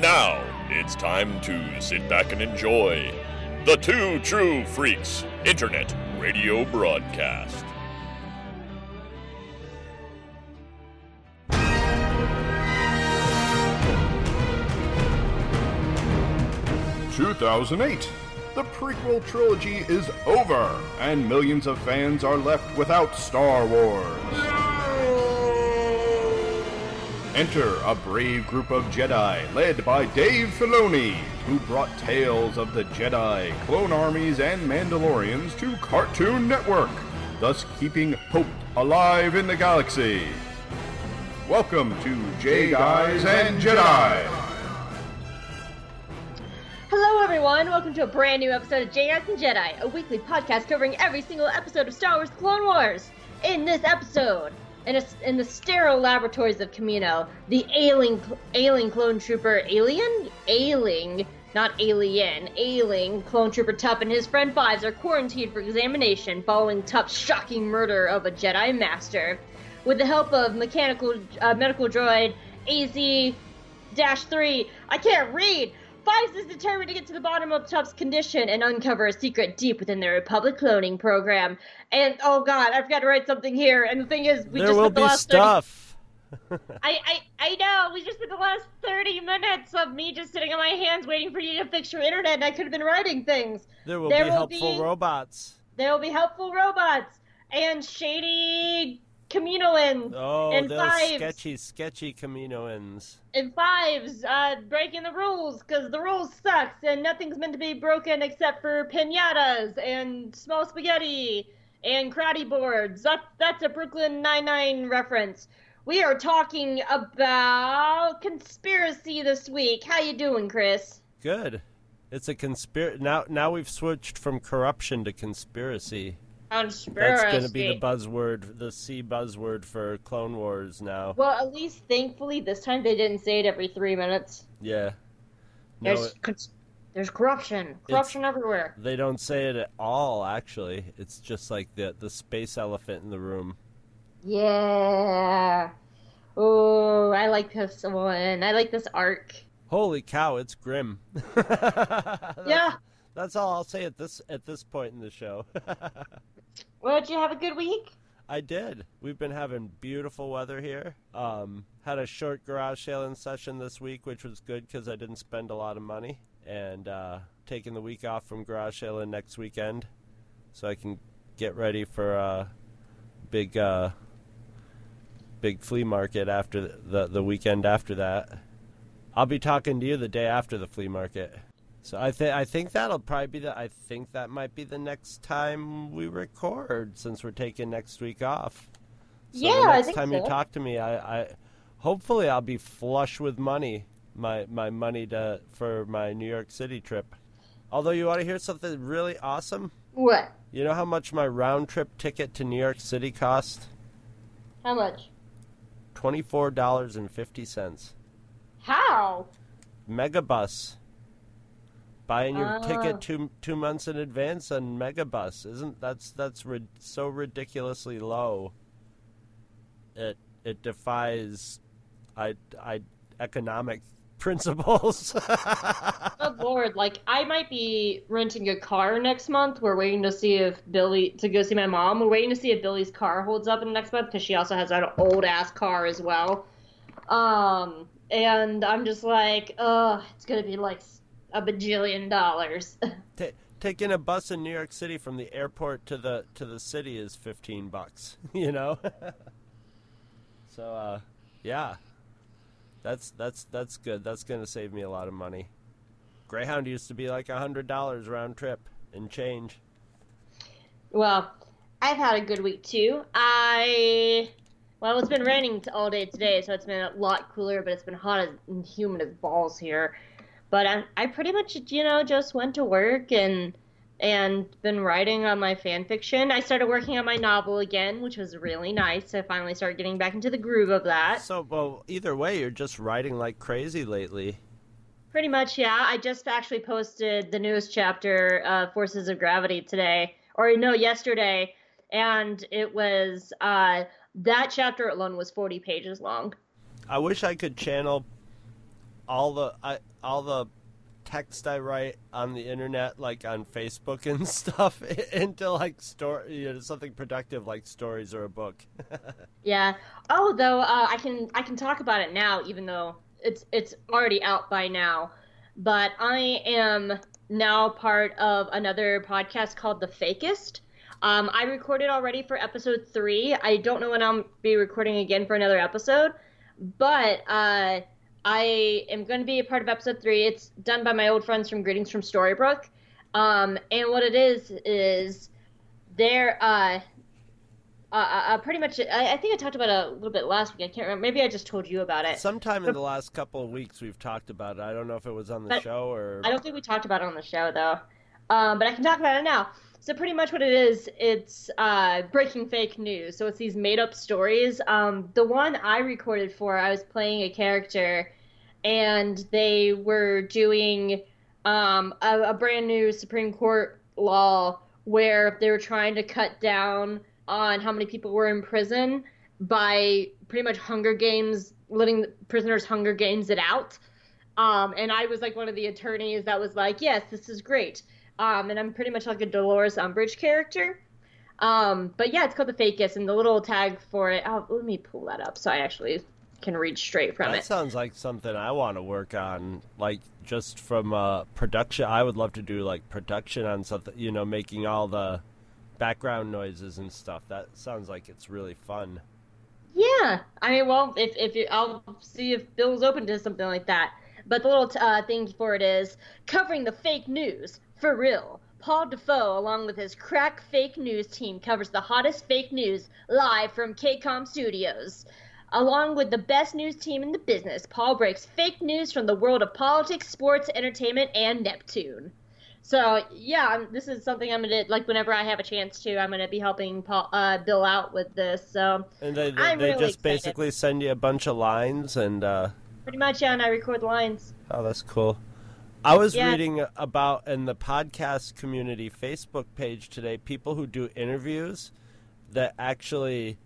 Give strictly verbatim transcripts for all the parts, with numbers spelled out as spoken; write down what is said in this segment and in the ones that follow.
now, it's time to sit back and enjoy the Two True Freaks Internet Radio Broadcast. two thousand eight. The prequel trilogy is over, and millions of fans are left without Star Wars. Enter a brave group of Jedi led by Dave Filoni, who brought tales of the Jedi, clone armies, and Mandalorians to Cartoon Network, thus keeping hope alive in the galaxy. Welcome to J-Guys and Jedi! Hello everyone, welcome to a brand new episode of J-Guys and Jedi, a weekly podcast covering every single episode of Star Wars Clone Wars. In this episode, in, a, in the sterile laboratories of Kamino, the ailing, ailing clone trooper Alien? Ailing, not alien, ailing clone trooper Tup and his friend Fives are quarantined for examination following Tup's shocking murder of a Jedi Master. With the help of mechanical uh, medical droid A Z three, I can't read! Fives is determined to get to the bottom of Tup's condition and uncover a secret deep within the Republic cloning program. And, oh god, I forgot to write something here. And the thing is, we there just will spent the be last stuff. thirty... I, I, I know, we just spent the last thirty minutes of me just sitting on my hands waiting for you to fix your internet, and I could have been writing things. There will there be will helpful be, robots. There will be helpful robots. And shady Kaminoans. Oh, and those Fives. sketchy, sketchy Kaminoans. And Fives, uh, breaking the rules, because the rules sucks, and nothing's meant to be broken except for piñatas, and small spaghetti, and karate boards. That, that's a Brooklyn Nine-Nine reference. We are talking about conspiracy this week. How you doing, Chris? Good. It's a conspiracy. Now, now we've switched from corruption to conspiracy. Conspiracy. That's going to be the buzzword, the C buzzword for Clone Wars now. Well, at least, thankfully, this time they didn't say it every three minutes. Yeah. No, There's, it, cons- there's corruption. Corruption everywhere. They don't say it at all, actually. It's just like the, the space elephant in the room. Yeah. Oh, I like this one. I like this arc. Holy cow, it's grim. that's, Yeah. That's all I'll say at this at this point in the show. Well, did you have a good week? I did. We've been having beautiful weather here. Um, had a short garage sailing session this week, which was good because I didn't spend a lot of money. And uh, taking the week off from garage sailing next weekend so I can get ready for a big, uh, big flea market after the, the, the weekend after that. I'll be talking to you the day after the flea market. So I think I think that'll probably be the I think that might be the next time we record since we're taking next week off. So yeah, the next I think time so. you talk to me, I, I hopefully I'll be flush with money, my my money to for my New York City trip. Although you want to hear something really awesome? What? You know how much my round trip ticket to New York City cost? How much? Twenty-four dollars and fifty cents. How? Megabus. Buying your Ah. ticket two two months in advance on Megabus isn't that's that's ri- so ridiculously low. It it defies I I economic principles. Oh Lord, like I might be renting a car next month. We're waiting to see if Billy to go see my mom. We're waiting to see if Billy's car holds up in the next month because she also has an old ass car as well. Um, and I'm just like, ugh, it's gonna be like a bajillion dollars. Ta taking a bus in New York City from the airport to the to the city is fifteen bucks. You know. So uh, yeah, that's that's that's good. That's gonna save me a lot of money. Greyhound used to be like a hundred dollars round trip and change. Well, I've had a good week too. I well, it's been raining all day today, so it's been a lot cooler, but it's been hot as, and humid as balls here. But I, I pretty much, you know, just went to work and and been writing on my fan fiction. I started working on my novel again, which was really nice. I finally started getting back into the groove of that. So, well, either way, you're just writing like crazy lately. Pretty much, yeah. I just actually posted the newest chapter, uh, Forces of Gravity, today. Or, no, yesterday. And it was, uh, that chapter alone was forty pages long. I wish I could channel all the I, all the text I write on the internet, like on Facebook and stuff, into like story, you know, something productive like stories or a book. Yeah. Oh, though uh, I can I can talk about it now, even though it's it's already out by now. But I am now part of another podcast called The Fakest. Um, I recorded already for episode three. I don't know when I'll be recording again for another episode, but uh, I am going to be a part of episode three. It's done by my old friends from Greetings from Storybrooke. Um, and what it is, is they're uh, uh, uh, pretty much, I, I think I talked about it a little bit last week. I can't remember. Maybe I just told you about it. Sometime in the last couple of weeks we've talked about it. I don't know if it was on the But show or... I don't think we talked about it on the show, though. Um, but I can talk about it now. So pretty much what it is, it's uh, breaking fake news. So it's these made-up stories. Um, the one I recorded for, I was playing a character, and they were doing um, a, a brand new Supreme Court law where they were trying to cut down on how many people were in prison by pretty much Hunger Games, letting prisoners Hunger Games it out. Um, and I was like one of the attorneys that was like, yes, this is great. Um, and I'm pretty much like a Dolores Umbridge character. Um, but yeah, it's called The Fakest, and the little tag for it, oh, let me pull that up so I actually can read straight from that it. That sounds like something I want to work on, like just from uh, production. I would love to do like production on something, you know, making all the background noises and stuff. That sounds like it's really fun. Yeah, I mean, well, if if you, I'll see if Bill's open to something like that. But the little uh, thing for it is covering the fake news. For real, Paul Defoe, along with his crack fake news team, covers the hottest fake news live from K COM Studios. Along with the best news team in the business, Paul breaks fake news from the world of politics, sports, entertainment, and Neptune. So, yeah, this is something I'm going to, like, whenever I have a chance to, I'm going to be helping Paul, uh, Bill out with this. So, and they, they, I'm they really just excited. basically send you a bunch of lines and... Uh... Pretty much, yeah, and I record lines. Oh, that's cool. I was yeah. reading about in the podcast community Facebook page today, people who do interviews that actually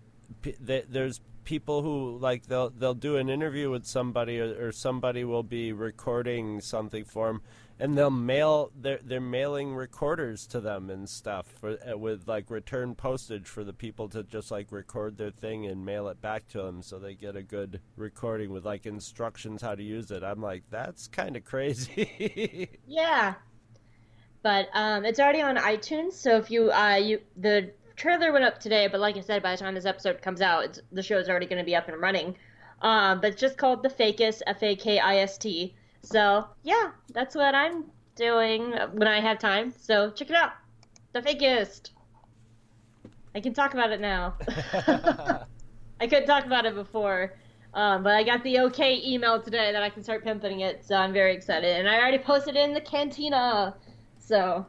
they, there's people who like they'll they'll do an interview with somebody or, or somebody will be recording something for them and they'll mail they're, they're mailing recorders to them and stuff for, with like return postage for the people to just like record their thing and mail it back to them so they get a good recording with like instructions how to use it. I'm like, that's kind of crazy. Yeah, but um, it's already on iTunes, so if you uh you the trailer went up today, but like I said, by the time this episode comes out, it's, the show is already going to be up and running. Um, but it's just called The Fakest, F A K I S T. So, yeah, that's what I'm doing when I have time. So, check it out. The Fakest. I can talk about it now. I couldn't talk about it before. Um, but I got the okay email today that I can start pimping it, so I'm very excited. And I already posted it in the cantina. So.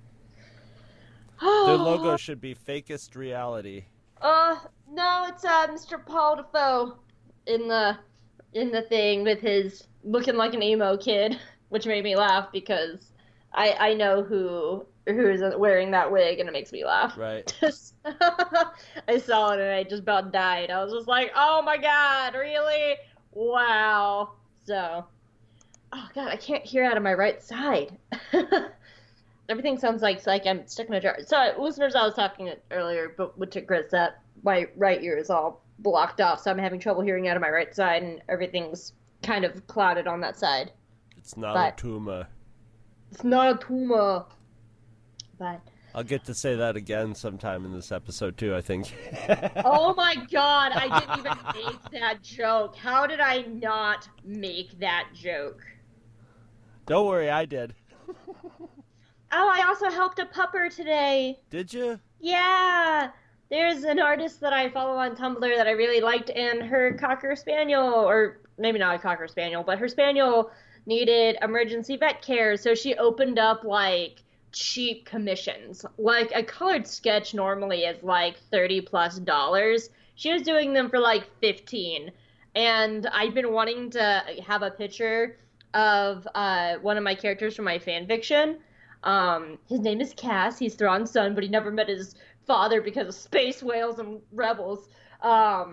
Their logo should be Fakest Reality. Uh, no, it's uh Mister Paul Defoe in the in the thing with his looking like an emo kid, which made me laugh because I I know who who is wearing that wig and it makes me laugh. Right. I saw it and I just about died. I was just like, oh my god, really? Wow. So, oh god, I can't hear out of my right side. Everything sounds like like I'm stuck in a jar. So, listeners, I was talking earlier, but with Chris, that my right ear is all blocked off, so I'm having trouble hearing out of my right side, and everything's kind of clouded on that side. It's not but a tumor. It's not a tumor. But I'll get to say that again sometime in this episode too, I think. oh my god, I didn't even make that joke. How did I not make that joke? Don't worry, I did. Oh, I also helped a pupper today. Did you? Yeah. There's an artist that I follow on Tumblr that I really liked, and her Cocker Spaniel, or maybe not a Cocker Spaniel, but her Spaniel needed emergency vet care, so she opened up, like, cheap commissions. Like, a colored sketch normally is, like, thirty plus dollars. She was doing them for, like, fifteen. And I've been wanting to have a picture of uh, one of my characters from my fanfiction. Um, his name is Cass. He's Thrawn's son, but he never met his father because of space whales and rebels. Um,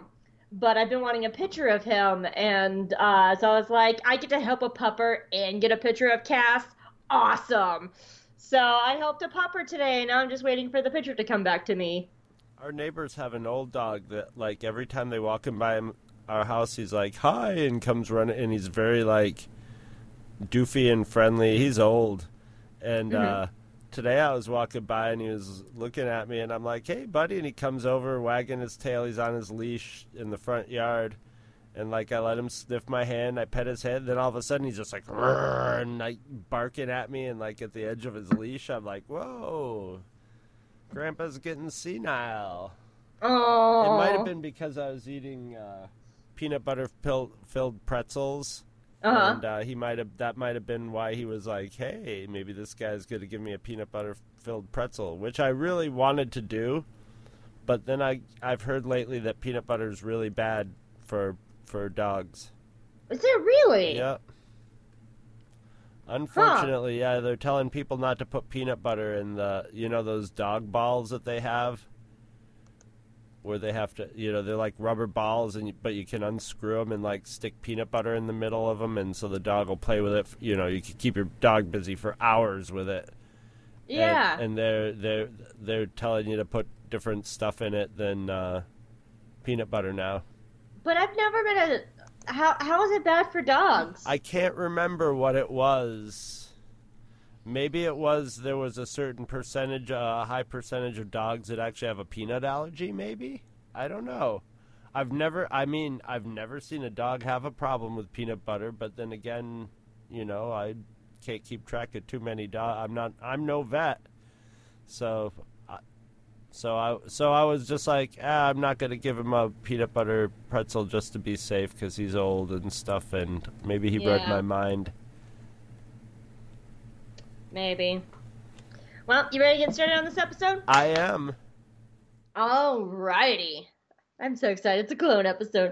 but I've been wanting a picture of him, and uh, so I was like, I get to help a pupper and get a picture of Cass. Awesome. So I helped a pupper today, and now I'm just waiting for the picture to come back to me. Our neighbors have an old dog that, like, every time they walk in by him, our house, he's like, hi, and comes running, and he's very, like, doofy and friendly. He's old. And mm-hmm. uh, today I was walking by, and he was looking at me, and I'm like, hey, buddy, and he comes over, wagging his tail. He's on his leash in the front yard, and, like, I let him sniff my hand. I pet his head. Then all of a sudden, he's just like, and, like, barking at me, and, like, at the edge of his leash, I'm like, whoa, Grandpa's getting senile. Oh. It might have been because I was eating uh, peanut butter pill- filled pretzels, uh-huh. and uh, he might have that might have been why he was like, "Hey, maybe this guy's going to give me a peanut butter filled pretzel," which I really wanted to do, but then I I've heard lately that peanut butter is really bad for for dogs. Is it really? Yeah. Unfortunately, huh. yeah, they're telling people not to put peanut butter in the you know those dog balls that they have. Where they have to, you know, they're like rubber balls, and you, but you can unscrew them and like stick peanut butter in the middle of them, and so the dog will play with it. You know, you can keep your dog busy for hours with it. Yeah. And, and they're they're they're telling you to put different stuff in it than uh, peanut butter now. But I've never been a. How how is it bad for dogs? I can't remember what it was. Maybe it was there was a certain percentage, a uh, high percentage of dogs that actually have a peanut allergy, maybe? I don't know. I've never, I mean, I've never seen a dog have a problem with peanut butter, but then again, you know, I can't keep track of too many dogs. I'm not, I'm no vet. So, so I, so I was just like, ah, I'm not going to give him a peanut butter pretzel just to be safe because he's old and stuff, and maybe he yeah. read my mind. Maybe. Well, you ready to get started on this episode? I am. Alrighty. I'm so excited. It's a clone episode.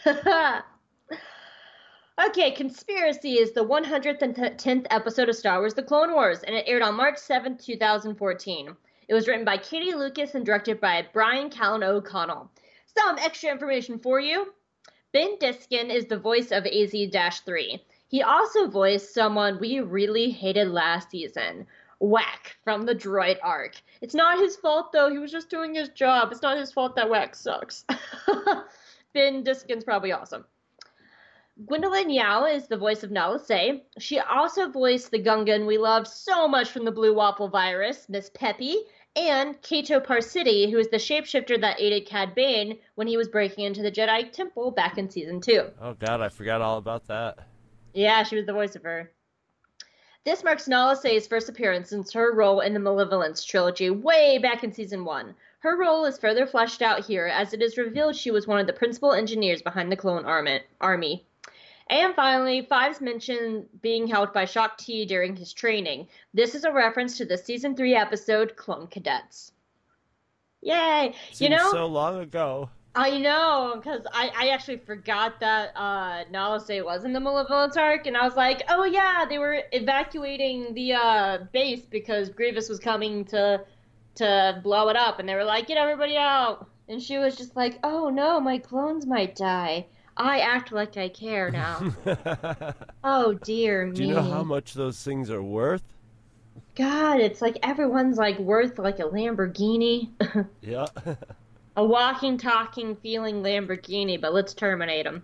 Okay, Conspiracy is the one hundred tenth episode of Star Wars The Clone Wars, and it aired on March seventh, twenty fourteen. It was written by Katie Lucas and directed by Brian Callen O'Connell. Some extra information for you. Ben Diskin is the voice of A Z three. He also voiced someone we really hated last season, Whack from the Droid arc. It's not his fault, though. He was just doing his job. It's not his fault that Whack sucks. Ben Diskin's probably awesome. Gwendolyn Yao is the voice of Nala Se. She also voiced the Gungan we loved so much from the Blue Waffle Virus, Miss Peppy, and Kato Parsiti, who is the shapeshifter that aided Cad Bane when he was breaking into the Jedi Temple back in Season two. Oh, God, I forgot all about that. Yeah, she was the voice of her. This marks Nala Se's first appearance since her role in the Malevolence trilogy way back in Season one. Her role is further fleshed out here as it is revealed she was one of the principal engineers behind the Clone Army. And finally, Fives mentioned being helped by Shaak Ti during his training. This is a reference to the Season three episode Clone Cadets. Yay! Seems you know, so long ago. I know, because I, I actually forgot that uh, Nala Se was in the Malevolence arc, and I was like, oh yeah, they were evacuating the uh, base because Grievous was coming to to blow it up, and they were like, get everybody out! And she was just like, oh no, my clones might die. I act like I care now. Oh dear me. Do you know how much those things are worth? God, it's like everyone's like worth like a Lamborghini. Yeah. A walking, talking, feeling Lamborghini, but let's terminate him.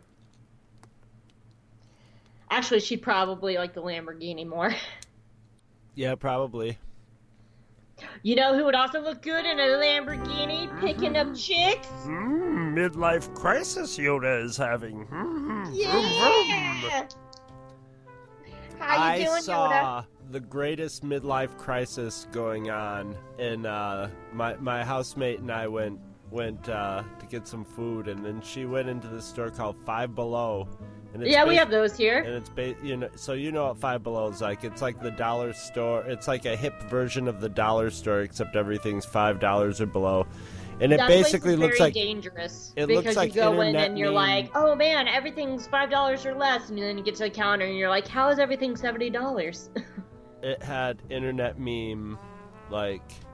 Actually, she'd probably like the Lamborghini more. Yeah, probably. You know who would also look good in a Lamborghini, picking up chicks? Mm, midlife crisis Yoda is having. Mm, yeah! How you I doing, saw Yoda? the greatest midlife crisis going on, and uh, my my housemate and I went went uh, to get some food, and then she went into this store called Five Below. And it's yeah, we bas- have those here. And it's ba- you know, so you know what Five Below is like. It's like the dollar store. It's like a hip version of the dollar store, except everything's five dollars or below. And it that basically place is looks very like dangerous it because looks like you go in internet and you're meme. like, oh man, everything's five dollars or less, and then you get to the counter and you're like, how is everything seventy dollars? It had internet meme like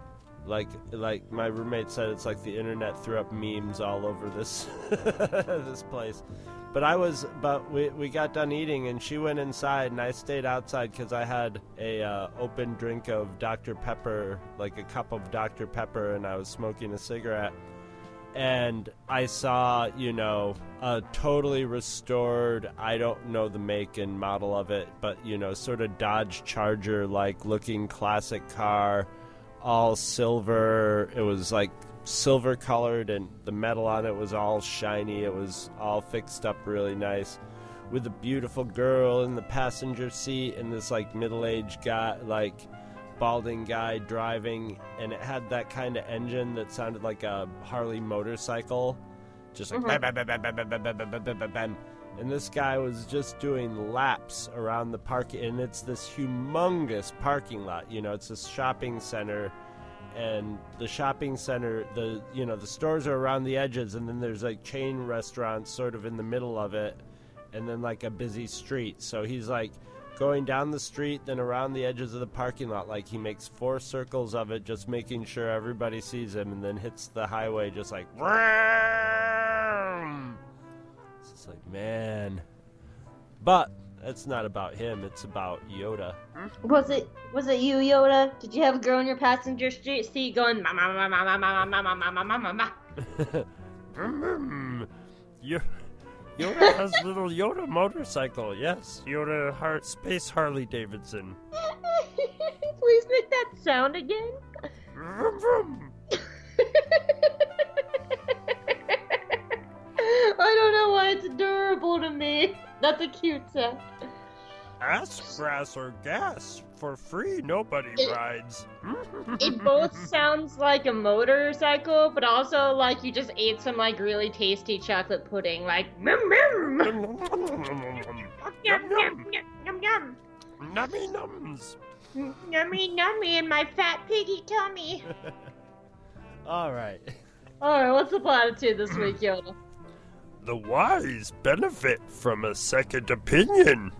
Like, like my roommate said, it's like the internet threw up memes all over this this place. But I was, but we we got done eating, and she went inside, and I stayed outside because I had a uh, open drink of Doctor Pepper, like a cup of Doctor Pepper, and I was smoking a cigarette. And I saw, you know, a totally restored, I don't know the make and model of it, but, you know, sort of Dodge Charger-like looking classic car, all silver. It was like silver colored, and the metal on it was all shiny. It was all fixed up really nice, with a beautiful girl in the passenger seat and this like middle-aged guy, like balding guy driving, and it had that kind of engine that sounded like a Harley motorcycle, just like bam, bam, bam, bam, bam, bam, bam, bam, bam, bam, bam, bam. And this guy was just doing laps around the park, and it's this humongous parking lot. You know, it's this shopping center, and the shopping center, the you know, the stores are around the edges, and then there's like chain restaurants sort of in the middle of it, and then like a busy street. So he's like going down the street, then around the edges of the parking lot, like he makes four circles of it, just making sure everybody sees him, and then hits the highway just like it's just like, man. But it's not about him, it's about Yoda. Was it was it you, Yoda? Did you have a girl in your passenger seat going ma ma ma ma ma ma ma ma ma ma ma ma? Yoda has little Yoda motorcycle. Yes, Yoda Har- Space Harley Davidson. Please make that sound again. Vroom, vroom. I don't know why it's adorable to me. That's a cute sound. Ass, grass, or gas. For free, nobody it, rides. It both sounds like a motorcycle, but also like you just ate some like really tasty chocolate pudding. Like, yum yum. Yum yum yum yum. Nummy nums. Nummy nummy in my fat piggy tummy. All right. All right, what's the platitude this week, Yoda? The wise benefit from a second opinion.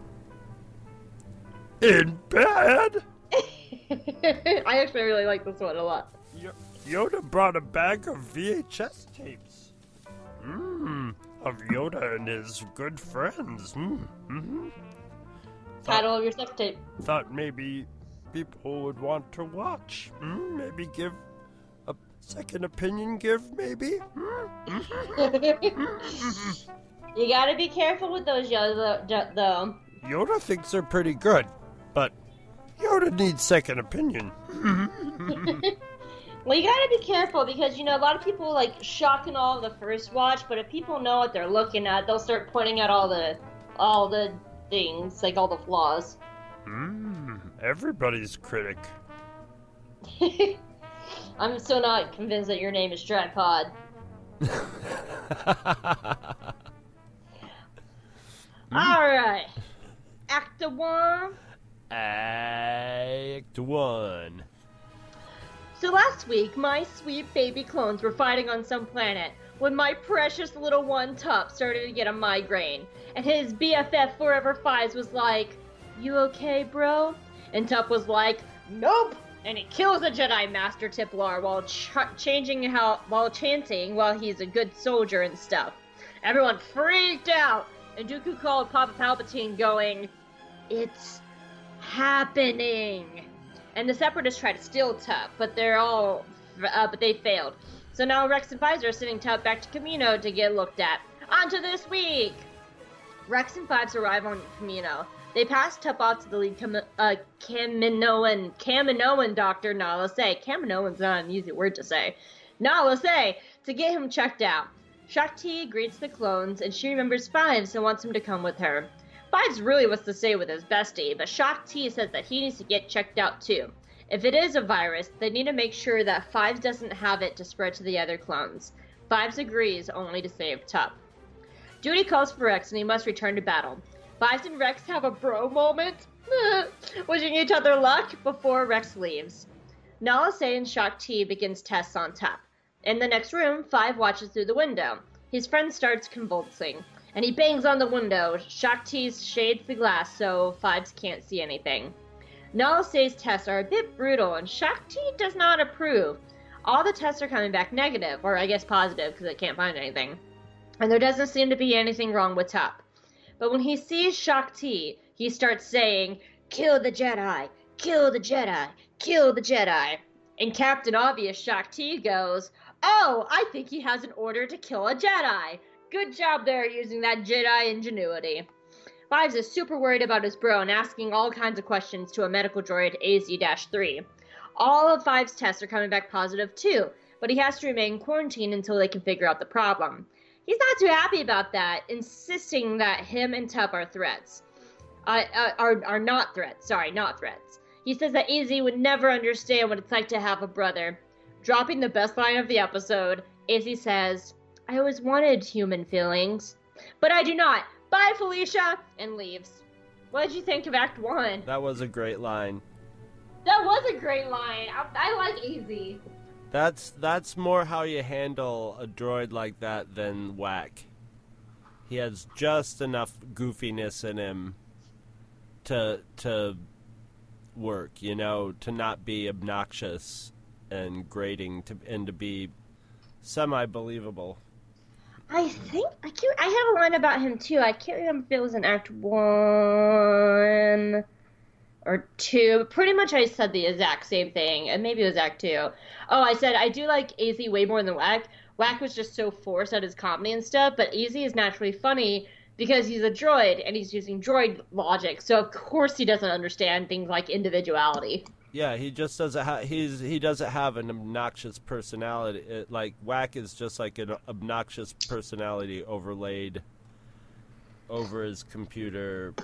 In bed? I actually really like this one a lot. Yoda brought a bag of V H S tapes. Mmm, of Yoda and his good friends. Mm, mm-hmm. Title of your sex tape. Thought maybe people would want to watch. Mm, maybe give a second opinion give, maybe? Mm. You gotta be careful with those, Yoda, though. Yoda thinks they're pretty good, but Yoda needs second opinion. Well, you gotta be careful because, you know, a lot of people, like, shock and awe of the first watch, but if people know what they're looking at, they'll start pointing out all the, all the things, like all the flaws. Mmm, everybody's critic. I'm still not convinced that your name is Stratpod. Alright. Act one. Act one. So last week, my sweet baby clones were fighting on some planet when my precious little one, Tup, started to get a migraine. And his B F F Forever Fives was like, "You okay, bro?" And Tup was like, "Nope!" And he kills the Jedi Master Tiplar while ch- changing how while chanting while he's a good soldier and stuff. Everyone freaked out, and Dooku called Papa Palpatine, going, "It's happening!" And the Separatists tried to steal Tup, but they're all, uh, but they failed. So now Rex and Fives are sending Tup back to Kamino to get looked at. On to this week! Rex and Fives arrive on Kamino. They pass Tup off to the lead Cam- uh, Kaminoan, Kaminoan doctor, Nala Se. Kaminoan's not an easy word to say. Nala Se, to get him checked out. Shakti greets the clones, and she remembers Fives and wants him to come with her. Fives really wants to stay with his bestie, but Shakti says that he needs to get checked out too. If it is a virus, they need to make sure that Fives doesn't have it to spread to the other clones. Fives agrees, only to save Tup. Duty calls for Rex, and he must return to battle. Fives and Rex have a bro moment, wishing each other luck before Rex leaves. Nala Se and Shakti begins tests on Tup. In the next room, Five watches through the window. His friend starts convulsing, and he bangs on the window. Shakti shades the glass so Fives can't see anything. Nala Se's tests are a bit brutal, and Shakti does not approve. All the tests are coming back negative, or I guess positive, because it can't find anything. And there doesn't seem to be anything wrong with Tup. But when he sees Shaak Ti, he starts saying, "Kill the Jedi! Kill the Jedi! Kill the Jedi!" And Captain Obvious Shaak Ti goes, "Oh, I think he has an order to kill a Jedi. Good job there using that Jedi ingenuity." Fives is super worried about his bro and asking all kinds of questions to a medical droid A Z three. All of Five's tests are coming back positive too, but he has to remain quarantined until they can figure out the problem. He's not too happy about that, insisting that him and Tup are threats. Uh, uh, are, are not threats, sorry, not threats. He says that A Z would never understand what it's like to have a brother. Dropping the best line of the episode, A Z says, "I always wanted human feelings, but I do not. Bye, Felicia," and leaves. What did you think of Act One? That was a great line. That was a great line. I, I like A Z. That's that's more how you handle a droid like that than Whack. He has just enough goofiness in him to to work, you know, to not be obnoxious and grating, to and to be semi-believable. I think I can't. I have a line about him too. I can't remember if it was in Act One or two. Pretty much, I said the exact same thing, and maybe it was Act Two. Oh, I said I do like A Z way more than Whack. Whack was just so forced at his comedy and stuff, but A Z is naturally funny because he's a droid and he's using droid logic. So of course he doesn't understand things like individuality. Yeah, he just doesn't have he's he doesn't have an obnoxious personality. It, like Whack is just like an obnoxious personality overlaid over his computerness,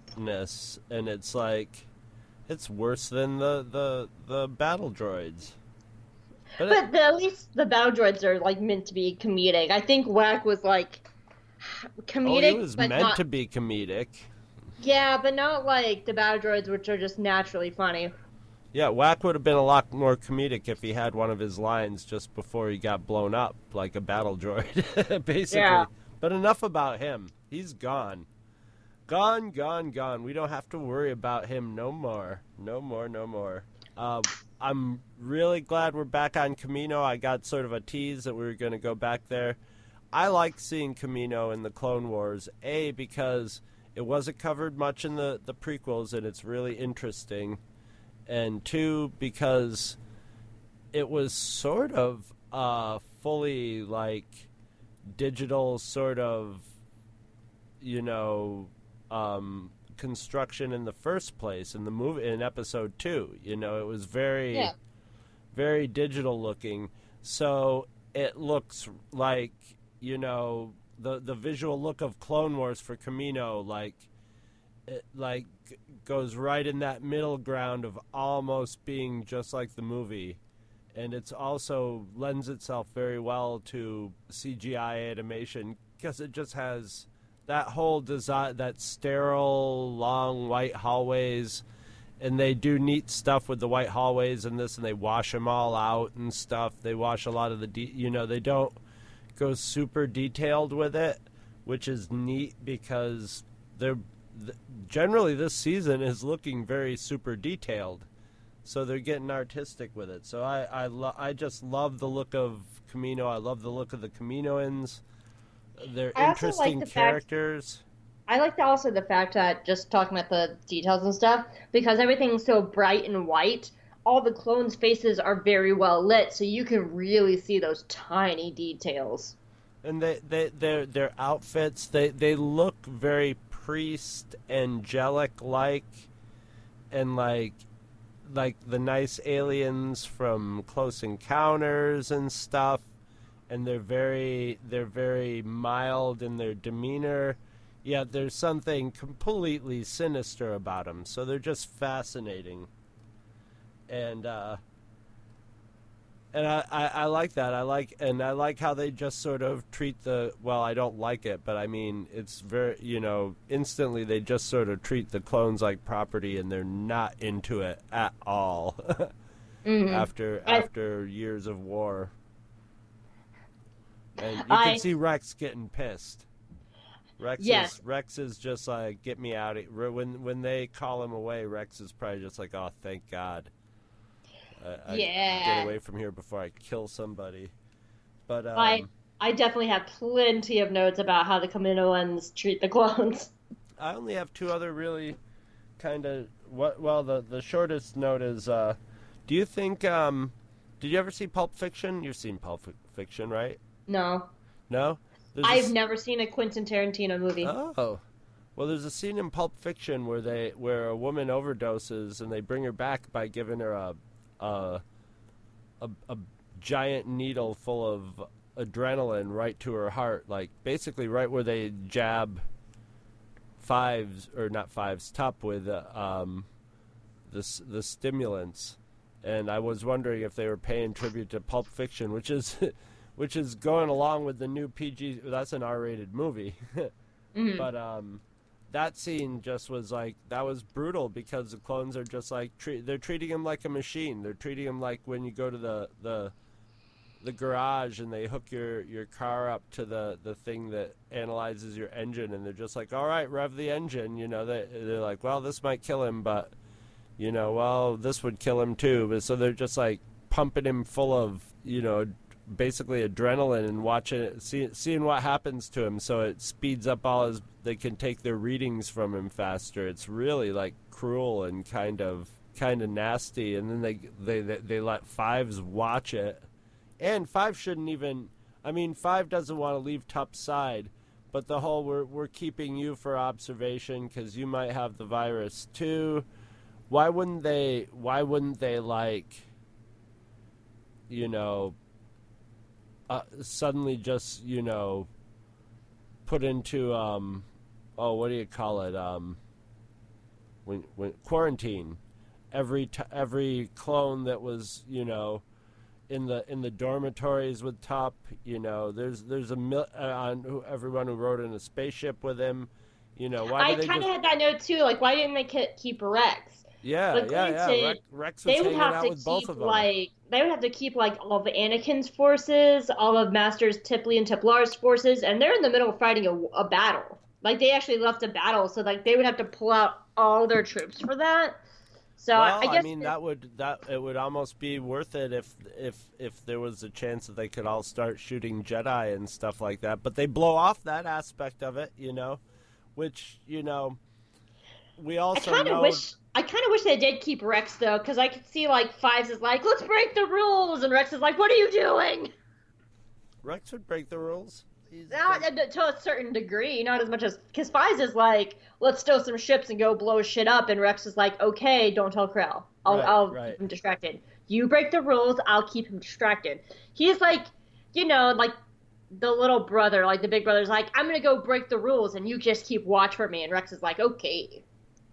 and it's like it's worse than the the, the battle droids. But, but it, the, at least the battle droids are like meant to be comedic. I think Whack was like comedic, oh, he was but meant not, to be comedic. Yeah, but not like the battle droids, which are just naturally funny. Yeah, Whack would have been a lot more comedic if he had one of his lines just before he got blown up, like a battle droid, basically. Yeah. But enough about him. He's gone. Gone, gone, gone. We don't have to worry about him no more. No more, no more. Uh, I'm really glad we're back on Kamino. I got sort of a tease that we were going to go back there. I like seeing Kamino in the Clone Wars, A, because it wasn't covered much in the, the prequels, and it's really interesting. And two, because it was sort of uh, fully, like, digital sort of, you know, um, construction in the first place in the movie, in episode two. You know, it was very, yeah. very digital looking. So it looks like, you know, the, the visual look of Clone Wars for Kamino, like, it, like, goes right in that middle ground of almost being just like the movie, and it's also lends itself very well to C G I animation because it just has that whole design, that sterile long white hallways, and they do neat stuff with the white hallways and this, and they wash them all out and stuff. They wash a lot of the de- you know, they don't go super detailed with it, which is neat because they're generally this season is looking very super detailed, so they're getting artistic with it. So I I, lo- I just love the look of Kamino. I love the look of the Kaminoans. They're I also interesting like the characters. Fact, I like the, also the fact that, just talking about the details and stuff, because everything's so bright and white, all the clones' faces are very well lit, so you can really see those tiny details. And they, they their their outfits, they, they look very priest angelic like, and like like the nice aliens from Close Encounters and stuff, and they're very they're very mild in their demeanor, yet there's something completely sinister about them, so they're just fascinating. And uh And I, I, I like that. I like and I like how they just sort of treat the well, I don't like it, but I mean it's very, you know, instantly they just sort of treat the clones like property, and they're not into it at all. Mm-hmm. after I, after years of war. And you I, can see Rex getting pissed. Rex yes. is Rex is just like, get me out of here. When when they call him away, Rex is probably just like, oh, thank God. I, Yeah. I get away from here before I kill somebody. But um, I I definitely have plenty of notes about how the Kaminoans treat the clones. I only have two other really kind of what. Well, the the shortest note is. Uh, do you think? Um, did you ever see Pulp Fiction? You've seen Pulp Fiction, right? No. No. There's I've a s- never seen a Quentin Tarantino movie. Oh. Well, there's a scene in Pulp Fiction where they where a woman overdoses and they bring her back by giving her a a a, a giant needle full of adrenaline right to her heart, like basically right where they jab fives or not fives top with uh, um the s- the stimulants. And I was wondering if they were paying tribute to Pulp Fiction, which is which is going along with the new P G. That's an R-rated movie. Mhm. But um that scene just was like, that was brutal because the clones are just like, treat, they're treating him like a machine. They're treating him like when you go to the the, the garage and they hook your, your car up to the, the thing that analyzes your engine, and they're just like, all right, rev the engine. You know, they, they're like, well, this might kill him, but, you know, well, this would kill him too. But so they're just like pumping him full of, you know, basically adrenaline and watching it, see, seeing what happens to him, so it speeds up all his. They can take their readings from him faster. It's really like cruel and kind of kind of nasty. And then they they they, they let Fives watch it, and Five shouldn't even. I mean, Five doesn't want to leave Tup's side, but the whole we're we're keeping you for observation because you might have the virus too. Why wouldn't they? Why wouldn't they like? You know. Uh, suddenly just, you know, put into, um, oh, what do you call it, um, when, when quarantine, every t- every clone that was, you know, in the in the dormitories with Top, you know, there's there's a mil- uh, on who, everyone who rode in a spaceship with him, you know, why I did they kind of just, had that note too. Like, why didn't they ke- keep Rex? yeah, But yeah, yeah, granted, Rex, Rex was they would hanging have out to with both keep of them. like they would have to keep like all of Anakin's forces, all of Masters Tipley and Templar's forces, and they're in the middle of fighting a, a battle. Like they actually left a battle, so like they would have to pull out all their troops for that. So Well, I, I guess mean that would that it would almost be worth it if if if there was a chance that they could all start shooting Jedi and stuff like that. But they blow off that aspect of it, you know, which you know we I also kind of know. wish I kind of wish they did keep Rex though, because I could see like Fives is like, let's break the rules, and Rex is like, what are you doing? Rex would break the rules. He's Not been- to a certain degree, not as much as because Fives is like, let's steal some ships and go blow shit up, and Rex is like, okay, don't tell Krell. I'll Right, I'll right. keep him distracted. You break the rules, I'll keep him distracted. He's like, you know, like the little brother, like the big brother's like, I'm gonna go break the rules, and you just keep watch for me. And Rex is like, okay.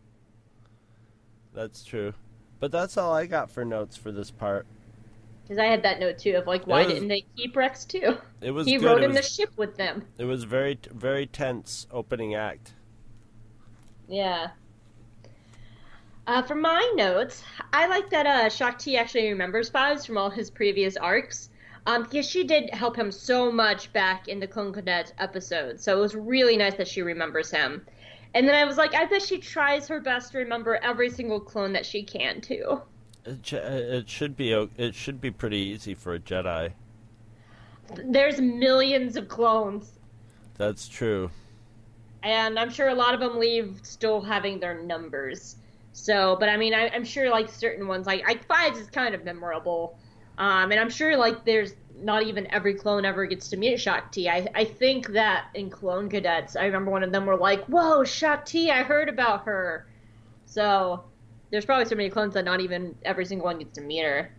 That's true, but that's all I got for notes for this part. Because I had that note too of like, why was- didn't they keep Rex too? It was He good. rode it in was, the ship with them. It was very very tense opening act. Yeah. Uh, for my notes, I like that uh, Shakti actually remembers Fives from all his previous arcs, um, because she did help him so much back in the Clone Cadet episode. So it was really nice that she remembers him. And then I was like, I bet she tries her best to remember every single clone that she can too. It, sh- it should be o- it should be pretty easy for a Jedi. There's millions of clones, That's true. and I'm sure a lot of them leave still having their numbers. So, but I mean, I, I'm sure like certain ones, like like Fives is kind of memorable, um, and I'm sure like there's not even every clone ever gets to meet Shakti. I I think that in Clone Cadets, I remember one of them were like, "Whoa, Shakti! I heard about her." So, there's probably so many clones that not even every single one gets to meet her.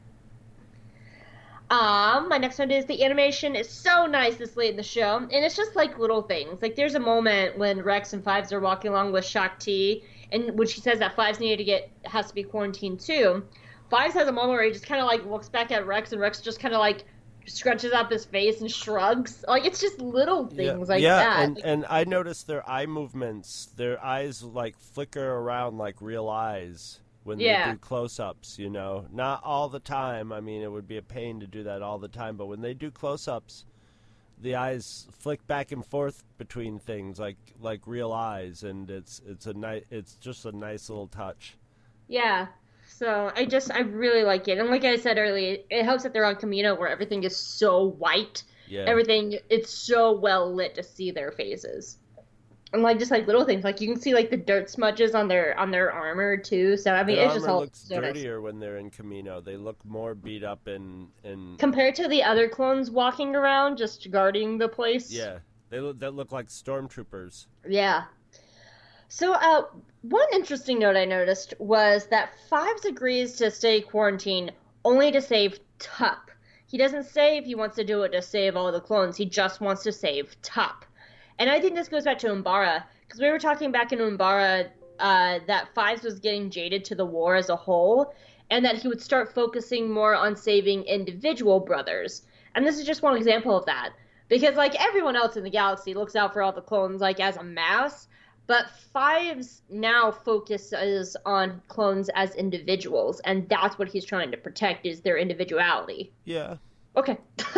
Um, my next one is the animation is so nice this late in the show, and it's just like little things. Like there's a moment when Rex and Fives are walking along with Shakti, and when she says that Fives needed to get has to be quarantined too, Fives has a moment where he just kind of like looks back at Rex, and Rex just kind of like scrunches up his face and shrugs. Like it's just little things yeah, like yeah, that. and and I noticed their eye movements. Their eyes like flicker around like real eyes when Yeah. they do close-ups. You know, not all the time. I mean, it would be a pain to do that all the time. But when they do close-ups, the eyes flick back and forth between things like like real eyes, and it's it's a nice. It's just a nice little touch. Yeah. So I just, I really like it. And like I said earlier, it helps that they're on Camino where everything is so white. Yeah. Everything, it's so well lit to see their faces. And like just like little things, like you can see like the dirt smudges on their on their armor too. So I mean, Their it's just armor all looks so nice. dirtier when they're in Camino. They look more beat up and and Compared to the other clones walking around just guarding the place. yeah, they look that look like stormtroopers. Yeah. So, uh, one interesting note I noticed was that Fives agrees to stay quarantined only to save Tup. He doesn't say if he wants to do it to save all the clones. He just wants to save Tup. And I think this goes back to Umbara, because we were talking back in Umbara uh, that Fives was getting jaded to the war as a whole, and that he would start focusing more on saving individual brothers. And this is just one example of that. Because, like, everyone else in the galaxy looks out for all the clones, like, as a mass, but Fives now focuses on clones as individuals, and that's what he's trying to protect, is their individuality. Yeah. Okay.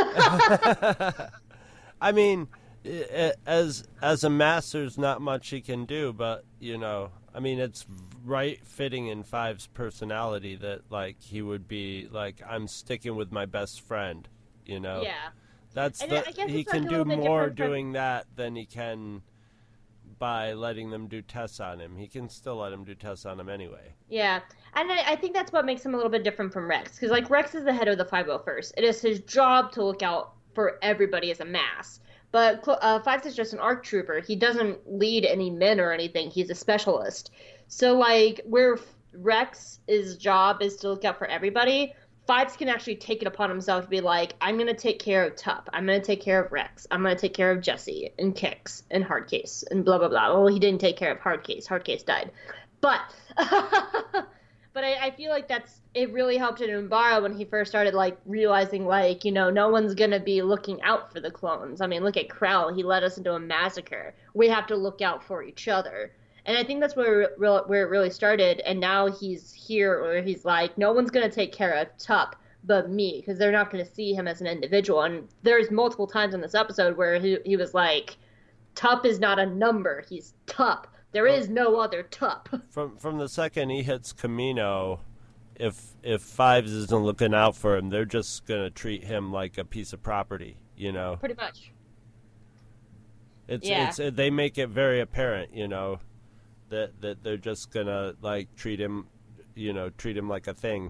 I mean, as as a mass, there's not much he can do, but, you know, I mean, it's right fitting in Five's personality that, like, he would be, like, I'm sticking with my best friend, you know? Yeah. That's And the, I guess he it's, can like, a do little bit more different from- doing that than he can by letting them do tests on him. He can still let him do tests on him anyway. Yeah, and I, I think that's what makes him a little bit different from Rex, because, like, Rex is the head of the five oh first. It is his job to look out for everybody as a mass. But uh, Fives is just an ARC trooper. He doesn't lead any men or anything. He's a specialist. So, like, where Rex's job is to look out for everybody, Fives can actually take it upon himself to be like, I'm going to take care of Tup. I'm going to take care of Rex. I'm going to take care of Jesse and Kix and Hardcase and blah, blah, blah. Well, he didn't take care of Hardcase. Hardcase died. But but I, I feel like that's it really helped in Umbara when he first started, like, realizing, like, you know, no one's going to be looking out for the clones. I mean, look at Krell. He led us into a massacre. We have to look out for each other. And I think that's where, where it really started. And now he's here where he's like, no one's going to take care of Tup but me, because they're not going to see him as an individual. And there's multiple times in this episode where he, he was like, Tup is not a number. He's Tup. There is no other Tup. From from the second he hits Camino, if if Fives isn't looking out for him, they're just going to treat him like a piece of property, you know? Pretty much. It's, Yeah. it's they make it very apparent, you know, that that they're just gonna like treat him, you know, treat him like a thing.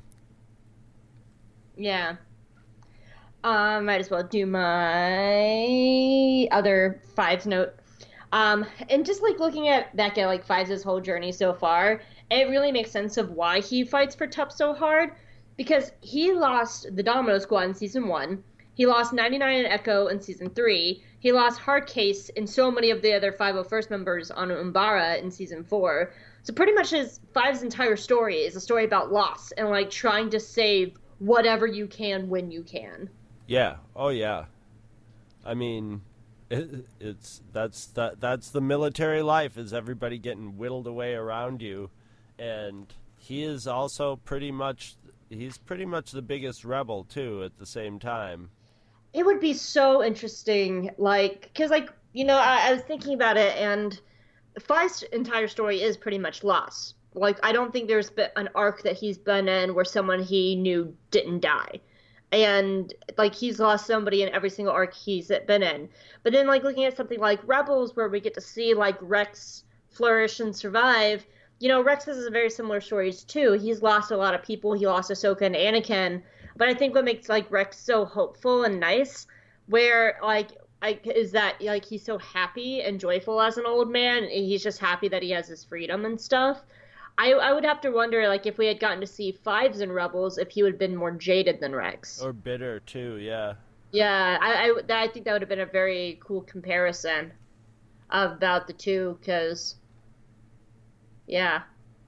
Yeah. Uh, might as well do my other Fives note. Um, and just like looking at back at like Fives' whole journey so far, it really makes sense of why he fights for Tup so hard, because he lost the Domino Squad in season one. He lost ninety-nine and Echo in season three. He lost Hardcase and so many of the other five oh first members on Umbara in season four. So pretty much his Fives' entire story is a story about loss and like trying to save whatever you can when you can. Yeah. Oh yeah. I mean, it, it's that's that that's the military life, is everybody getting whittled away around you, and he is also pretty much he's pretty much the biggest rebel too at the same time. It would be so interesting, like, because, like, you know, I, I was thinking about it, and Five's entire story is pretty much loss. Like, I don't think there's been an arc that he's been in where someone he knew didn't die. And, like, he's lost somebody in every single arc he's been in. But then, like, looking at something like Rebels, where we get to see, like, Rex flourish and survive, you know, Rex has very similar stories, too. He's lost a lot of people. He lost Ahsoka and Anakin. But I think what makes, like, Rex so hopeful and nice, where, like, I, is that, like, he's so happy and joyful as an old man. And he's just happy that he has his freedom and stuff. I, I would have to wonder, like, if we had gotten to see Fives in Rebels, if he would have been more jaded than Rex. Or bitter, too, yeah. Yeah, I, I, I think that would have been a very cool comparison about the two, because, yeah.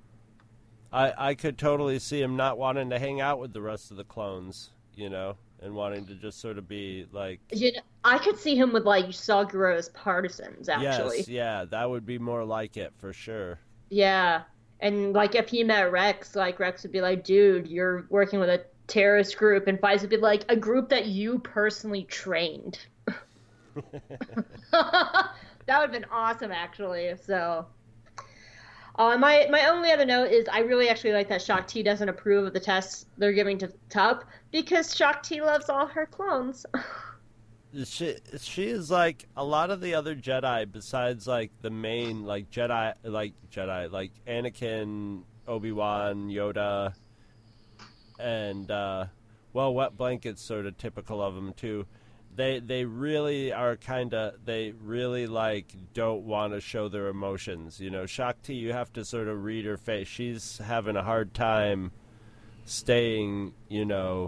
I, I could totally see him not wanting to hang out with the rest of the clones, you know, and wanting to just sort of be like... You know, I could see him with, like, Saw Gerrera's partisans, actually. Yes, yeah, that would be more like it, for sure. Yeah, and, like, if he met Rex, like, Rex would be like, dude, you're working with a terrorist group, and Fives would be like, a group that you personally trained. That would have been awesome, actually, so... Uh, my my only other note is I really actually like that Shakti doesn't approve of the tests they're giving to Tup because Shakti loves all her clones. She she is like a lot of the other Jedi besides like the main like Jedi like Jedi like Anakin, Obi-Wan, Yoda, and uh, well, Wet Blanket's sort of typical of them too. They they really are kind of they really like don't want to show their emotions. You know, Shakti, you have to sort of read her face. She's having a hard time staying, you know,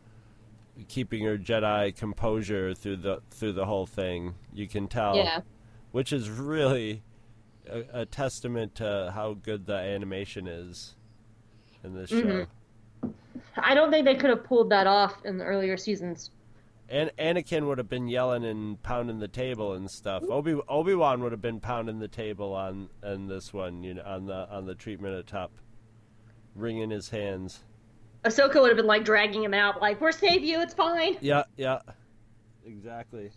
keeping her Jedi composure through the through the whole thing. You can tell, Yeah. which is really a, a testament to how good the animation is in this show. Mm-hmm. I don't think they could have pulled that off in the earlier seasons. And Anakin would have been yelling and pounding the table and stuff. Obi Obi-Wan would have been pounding the table on on this one, you know, on the on the treatment at top, wringing his hands. Ahsoka would have been like dragging him out, like, "We're save you, it's fine." Yeah, yeah, exactly.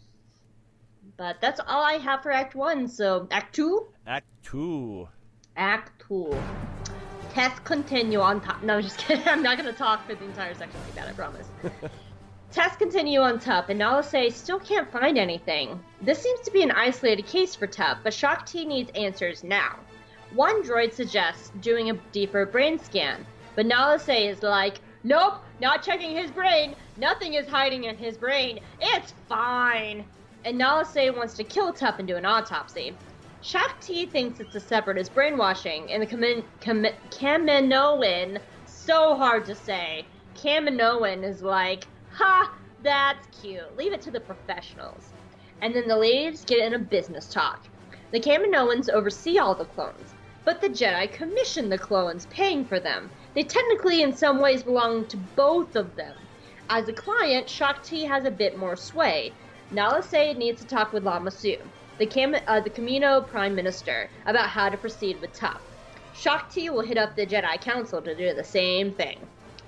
But that's all I have for Act One. So Act Two. Act two. Act Two. Tests continue on top. No, just kidding. I'm not gonna talk for the entire section like that. I promise. Tests continue on Tup, and Nala Se still can't find anything. This seems to be an isolated case for Tup, but Shakti needs answers now. One droid suggests doing a deeper brain scan, but Nala Se is like, "Nope, not checking his brain. Nothing is hiding in his brain. It's fine." And Nala Se wants to kill Tup and do an autopsy. Shakti thinks it's a separatist brainwashing, and the Kamin- Kam- Kaminoan, so hard to say, Kaminoan is like, "Ha, that's cute. Leave it to the professionals." And then the ladies get in a business talk. The Kaminoans oversee all the clones, but the Jedi commission the clones, paying for them. They technically in some ways belong to both of them. As a client, Shakti has a bit more sway. Nala Se needs to talk with Lama Su, the, Cam- uh, the Kamino Prime Minister, about how to proceed with Tup. Shakti will hit up the Jedi Council to do the same thing.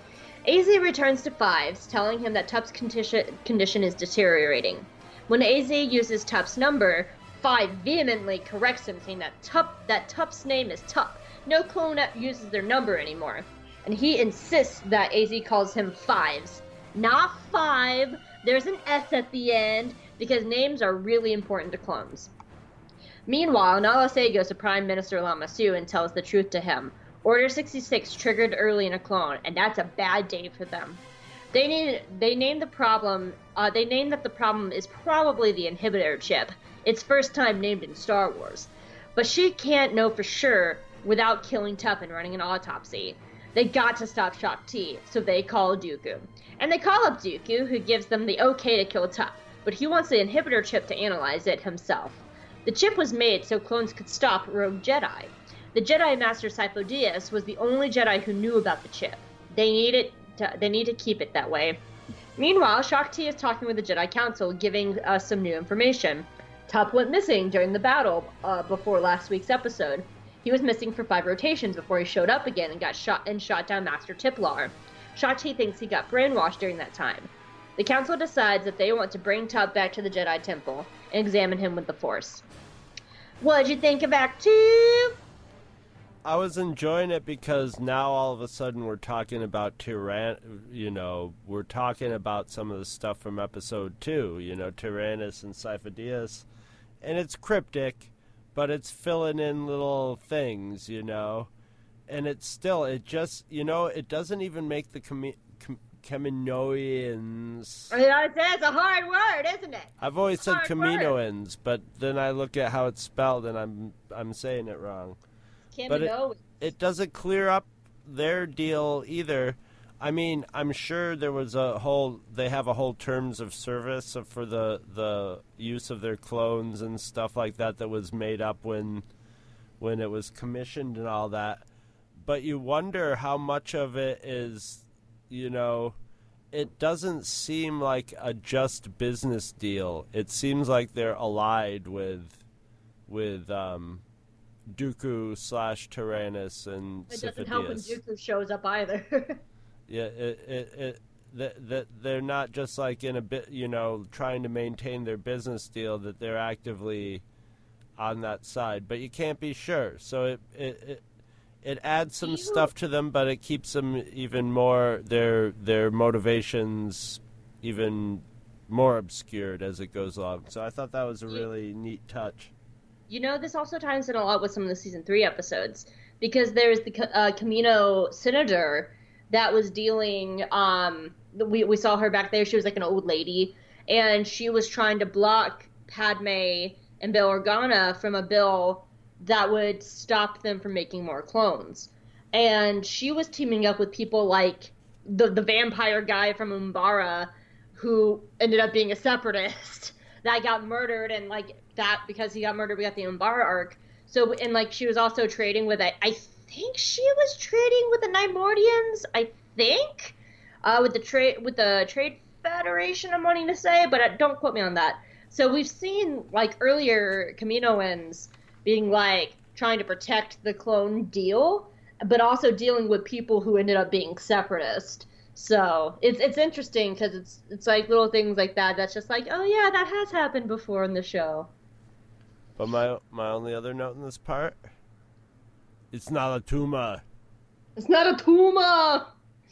A Z returns to Fives, telling him that Tup's condition, condition is deteriorating. When A Z uses Tup's number, Five vehemently corrects him, saying that Tup, that Tup's name is Tup. No clone uses their number anymore. And he insists that A Z calls him Fives. Not Five. There's an S at the end, because names are really important to clones. Meanwhile, Nala Se goes to Prime Minister Lama Su and tells the truth to him. Order sixty-six triggered early in a clone, and that's a bad day for them. They need, they name the problem. Uh, they name that the problem is probably the inhibitor chip. It's first time named in Star Wars, but she can't know for sure without killing Tup and running an autopsy. They got to stop Shakti, so they call Dooku, and they call up Dooku, who gives them the okay to kill Tup, but he wants the inhibitor chip to analyze it himself. The chip was made so clones could stop rogue Jedi. The Jedi Master Sifo Dyas was the only Jedi who knew about the chip. They need it to, they need to keep it that way. Meanwhile, Shakti is talking with the Jedi Council, giving us some new information. Tup went missing during the battle uh, before last week's episode. He was missing for five rotations before he showed up again and got shot and shot down Master Tiplar. Shakti thinks he got brainwashed during that time. The Council decides that they want to bring Tup back to the Jedi Temple and examine him with the Force. What'd you think of Act Two? I was enjoying it because now all of a sudden we're talking about Tyrann, you know, we're talking about some of the stuff from episode two, you know, Tyrannus and Sifo Dyas, and it's cryptic, but it's filling in little things, you know, and it's still, it just, you know, it doesn't even make the com- com- Kaminoans. It's a hard word, isn't it? I've always said Hard Kaminoans, but then I look at how it's spelled and I'm I'm saying it wrong. But it, it doesn't clear up their deal either. I mean, I'm sure there was a whole, they have a whole terms of service for the the use of their clones and stuff like that that was made up when when it was commissioned and all that. But you wonder how much of it is, you know, it doesn't seem like a just business deal. It seems like they're allied with, with, um, Dooku slash Tyrannus and It Sifo doesn't help when Dyas. Dooku shows up either. Yeah, it, it, it, that, that they're not just like in a bit, you know, trying to maintain their business deal, that they're actively on that side, but you can't be sure. So it it it, it adds some You- stuff to them, but it keeps them even more their their motivations even more obscured as it goes along. So I thought that was a really neat touch. You know, this also ties in a lot with some of the season three episodes because there's the uh, Camino senator that was dealing. Um, we we saw her back there. She was like an old lady, and she was trying to block Padme and Bail Organa from a bill that would stop them from making more clones. And she was teaming up with people like the the vampire guy from Umbara, who ended up being a separatist that got murdered, and like that because he got murdered, we got the Umbara arc. So and like she was also trading with a, I think she was trading with the Nymordians, I think, uh, with the trade with the Trade Federation. I'm wanting to say, but uh, don't quote me on that. So we've seen like earlier Kaminoans being like trying to protect the clone deal, but also dealing with people who ended up being separatist. So it's it's interesting because it's it's like little things like that that's just like, oh yeah, that has happened before in the show. But my my only other note in this part, it's not a tumor. It's not a Tuma.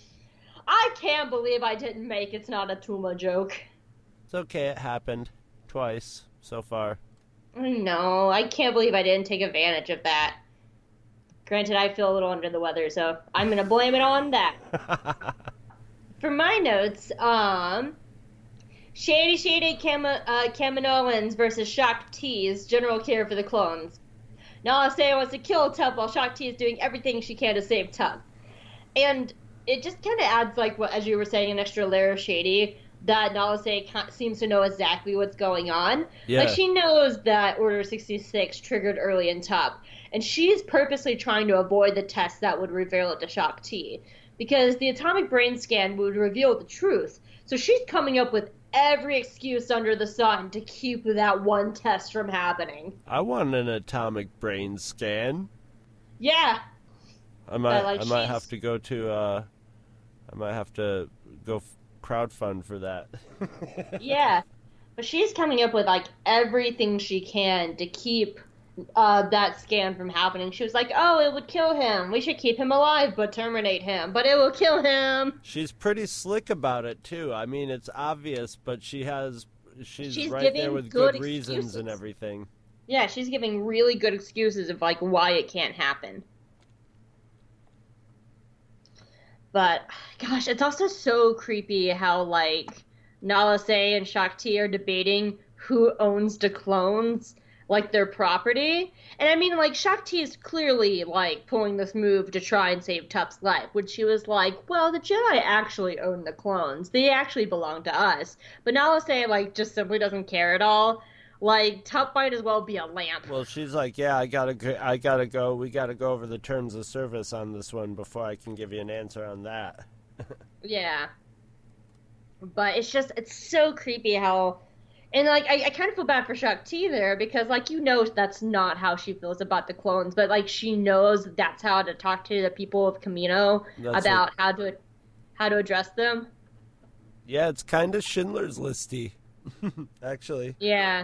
I can't believe I didn't make It's Not a Tuma joke. It's okay, it happened twice so far. I know. I can't believe I didn't take advantage of that. Granted, I feel a little under the weather, so I'm gonna blame it on that. For my notes, um, Shady Shady Cam- uh, Kaminoans versus Shock T's general care for the clones. Nala Se wants to kill Tup while Shock T is doing everything she can to save Tup. And it just kind of adds, like, what, as you were saying, an extra layer of Shady, that Nala Se seems to know exactly what's going on. Yeah. Like, she knows that Order sixty-six triggered early in Tup, and she's purposely trying to avoid the test that would reveal it to Shock T, because the atomic brain scan would reveal the truth. So she's coming up with every excuse under the sun to keep that one test from happening. I want an atomic brain scan. Yeah. I might like, I might she's- have to go to uh I might have to go f- crowdfund for that. Yeah. But she's coming up with, like, everything she can to keep uh, that scan from happening. She was like, oh, it would kill him. We should keep him alive but terminate him. But it will kill him. She's pretty slick about it too. I mean, it's obvious, but she has she's, She's right there giving with good good, reasons excuses. and everything. Yeah, she's giving really good excuses of, like, why it can't happen. But, gosh, it's also so creepy how, like, Nala Se and Shock T are debating who owns the clones, like, their property. And I mean, like, Shock T is clearly, like, pulling this move to try and save Tup's life, when she was like, well, the Jedi actually own the clones. They actually belong to us. But Nala Se, like, just simply doesn't care at all. Like, Tup might as well be a lamp. Well, she's like, yeah, I gotta, go, I gotta go. We gotta go over the terms of service on this one before I can give you an answer on that. Yeah. But it's just, it's so creepy how, and like, I, I kind of feel bad for Shock T there, because like, you know that's not how she feels about the clones, but like, she knows that's how to talk to the people of Kamino That's about what- how to, how to address them. Yeah, it's kind of Schindler's Listy, actually. Yeah.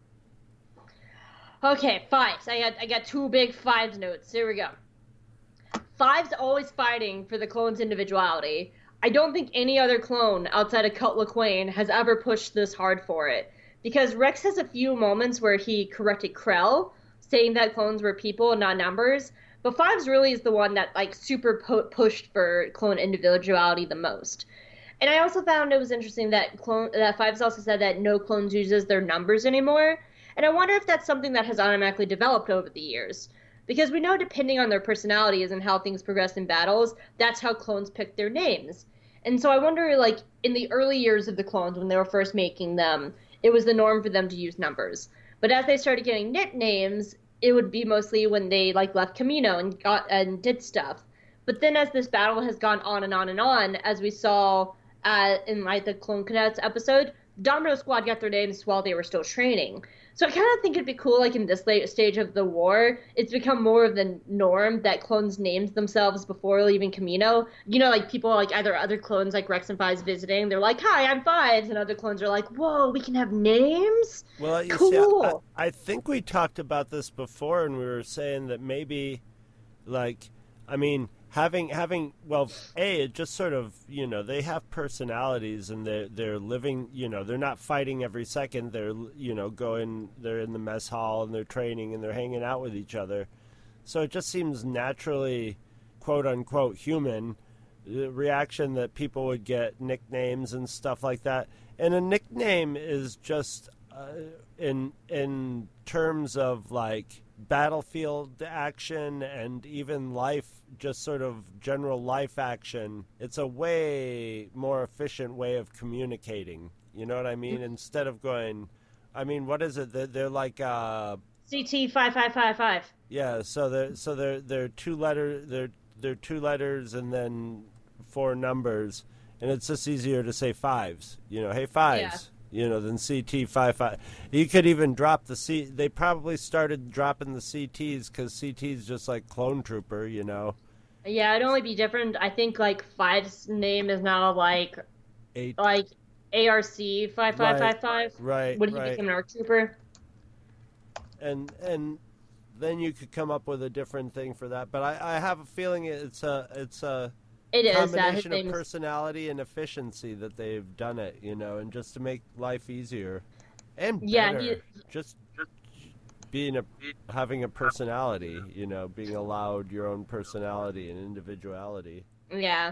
Okay, fives. I got, I got two big fives notes. Here we go. Five's always fighting for the clone's individuality. I don't think any other clone outside of Cut LaQuain has ever pushed this hard for it. Because Rex has a few moments where he corrected Krell, saying that clones were people and not numbers. But Fives really is the one that, like, super pu- pushed for clone individuality the most. And I also found it was interesting that clone that Fives also said that no clones uses their numbers anymore. And I wonder if that's something that has automatically developed over the years. Because we know depending on their personalities and how things progress in battles, that's how clones pick their names. And so I wonder, like, in the early years of the clones, when they were first making them, it was the norm for them to use numbers. But as they started getting nicknames, it would be mostly when they, like, left Kamino and got and did stuff. But then as this battle has gone on and on and on, as we saw uh, in, like, the Clone Cadets episode, Domino Squad got their names while they were still training. So I kind of think it'd be cool, like in this late stage of the war, it's become more of the norm that clones names themselves before leaving Kamino. You know, like people, like either other clones, like Rex and Fives visiting, they're like, "Hi, I'm Fives," and other clones are like, "Whoa, we can have names? Well, you Cool." see, I, I think we talked about this before, and we were saying that maybe, like, I mean, having having well, a it just sort of, you know, they have personalities, and they're they're living, you know, they're not fighting every second. They're, you know, going, they're in the mess hall and they're training and they're hanging out with each other. So it just seems naturally, quote unquote, human. The reaction that people would get nicknames and stuff like that. And a nickname is just uh, in in terms of like battlefield action and even life, just sort of general life action. It's a way more efficient way of communicating. You know what I mean? Instead of going, I mean, what is it? They're, they're like uh, C T five five five five. Yeah, so they're so they're they're two letter they're they're two letters and then four numbers, and it's just easier to say fives. You know, hey fives. Yeah. You know, than C T five five. You could even drop the C. They probably started dropping the C Ts because C T's just like clone trooper. You know. Yeah, it'd only be different. I think like Five's name is now like Eight. like A R C five five five five. Right. When he right. became an ARC trooper. And and then you could come up with a different thing for that. But I, I have a feeling it's a it's a it is combination uh, of personality and efficiency that they've done it, you know, and just to make life easier and better. Yeah, he, just being a having a personality, you know, being allowed your own personality and individuality. Yeah.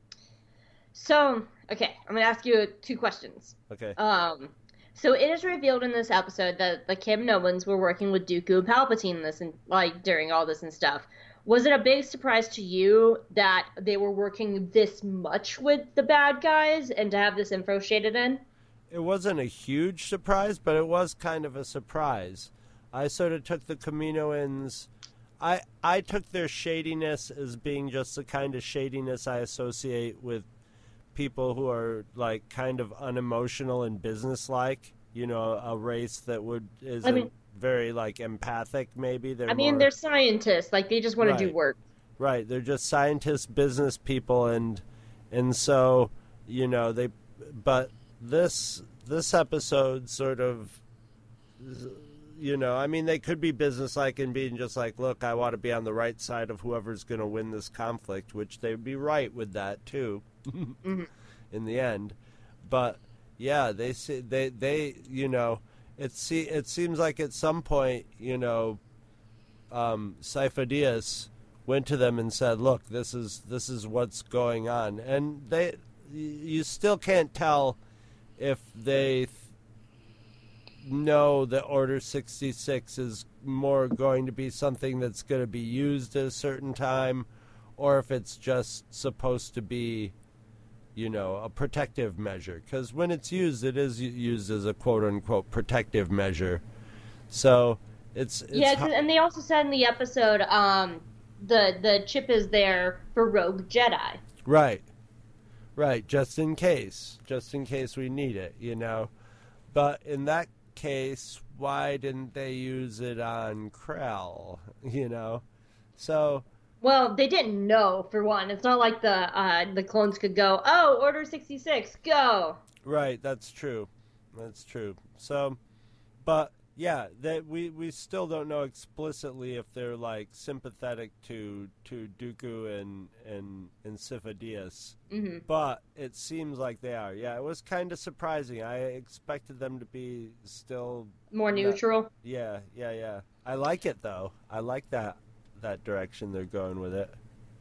So, okay, I'm gonna ask you two questions. Okay. Um. So it is revealed in this episode that the Kaminoans were working with Dooku and Palpatine this and like during all this and stuff. Was it a big surprise to you that they were working this much with the bad guys and to have this info shaded in? It wasn't a huge surprise, but it was kind of a surprise. I sort of took the Kaminoans. I I took their shadiness as being just the kind of shadiness I associate with people who are like kind of unemotional and businesslike. You know, a race that would is I mean, very like empathic. Maybe they're. I mean, more, they're scientists. Like they just want right, to do work. Right. They're just scientists, business people, and and so you know they. But this this episode sort of. You know, I mean, they could be businesslike and being just like, look, I want to be on the right side of whoever's going to win this conflict, which they'd be right with that too, mm-hmm. in the end. But yeah, they see they they you know, it see it seems like at some point, you know, um, Sifo Dyas went to them and said, look, this is this is what's going on, and they you still can't tell if they. know that Order sixty-six is more going to be something that's going to be used at a certain time, or if it's just supposed to be, you know, a protective measure. Because when it's used, it is used as a quote-unquote protective measure. So it's, it's yeah, ho- and they also said in the episode, um, the the chip is there for rogue Jedi. Right, right, just in case, just in case we need it, you know. But in that case, why didn't they use it on Krell, you know? So well, they didn't know, for one. It's not like the uh, the clones could go, oh, Order sixty-six, go. Right, that's true. That's true. So, but yeah, that we, we still don't know explicitly if they're like sympathetic to to Dooku and and and Sifo Dyas. Mm-hmm. But it seems like they are. Yeah, it was kind of surprising. I expected them to be still more neutral. Not, yeah, yeah, yeah. I like it though. I like that that direction they're going with it.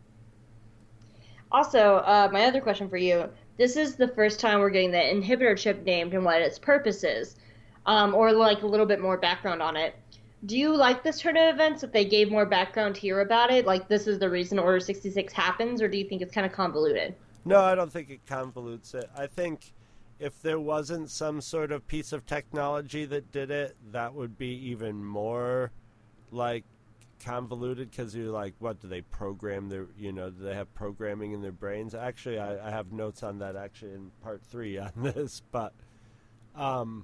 Also, uh, my other question for you: this is the first time we're getting the inhibitor chip named and what its purpose is. Um, or like a little bit more background on it. Do you like this turn of events if they gave more background here about it? Like this is the reason Order sixty-six happens, or do you think it's kind of convoluted? No, I don't think it convolutes it. I think if there wasn't some sort of piece of technology that did it, that would be even more like convoluted because you're like, what, do they program their, you know, do they have programming in their brains? Actually, I, I have notes on that actually in part three on this, but um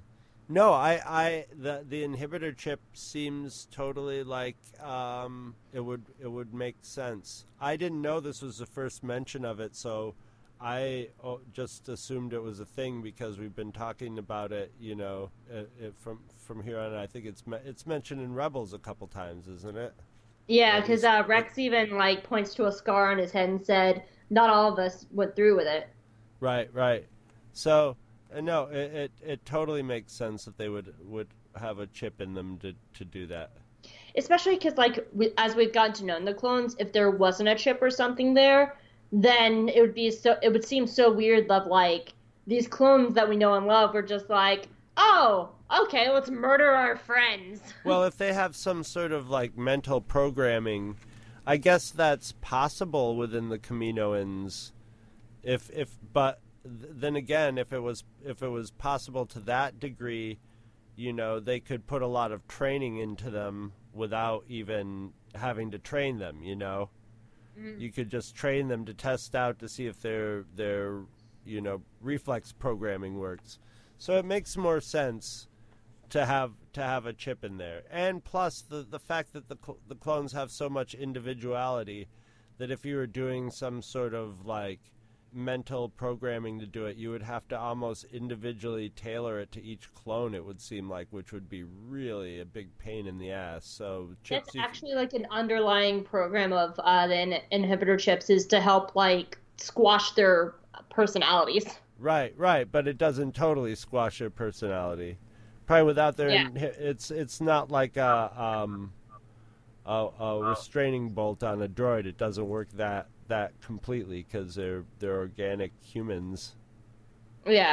No, I, I the the inhibitor chip seems totally like um, it would it would make sense. I didn't know this was the first mention of it, so I oh, just assumed it was a thing because we've been talking about it, you know, it, it, from from here on. I think it's me- it's mentioned in Rebels a couple times, isn't it? Yeah, because uh, Rex even like points to a scar on his head and said, "Not all of us went through with it." Right, right. So. Uh, no, it, it it totally makes sense that they would would have a chip in them to, to do that. Especially because, like, we, as we've gotten to know the clones, if there wasn't a chip or something there, then it would be so. It would seem so weird that like these clones that we know and love were just like, oh, okay, let's murder our friends. Well, if they have some sort of like mental programming, I guess that's possible within the Kaminoans. If if but. Then again, if it was if it was possible to that degree, you know, they could put a lot of training into them without even having to train them. You know, mm-hmm. You could just train them to test out to see if their their you know reflex programming works. So it makes more sense to have to have a chip in there, and plus the the fact that the cl- the clones have so much individuality that if you were doing some sort of like mental programming to do it, you would have to almost individually tailor it to each clone, it would seem like, which would be really a big pain in the ass. So chips That's actually like an underlying program of uh, the in- inhibitor chips is to help like squash their personalities. Right, right, but it doesn't totally squash their personality. Probably without their, yeah. inhi- it's it's not like a um a, a restraining bolt on a droid. It doesn't work that. that completely because they're they're organic humans. Yeah.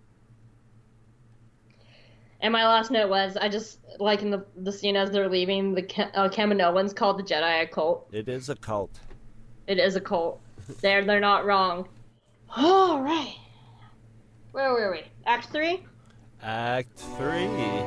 And my last note was I just like in the the scene as they're leaving, the uh, Kaminoans called the Jedi a cult. It is a cult. It is a cult. They're they're not wrong. All right. Where were we? Act three. Act three.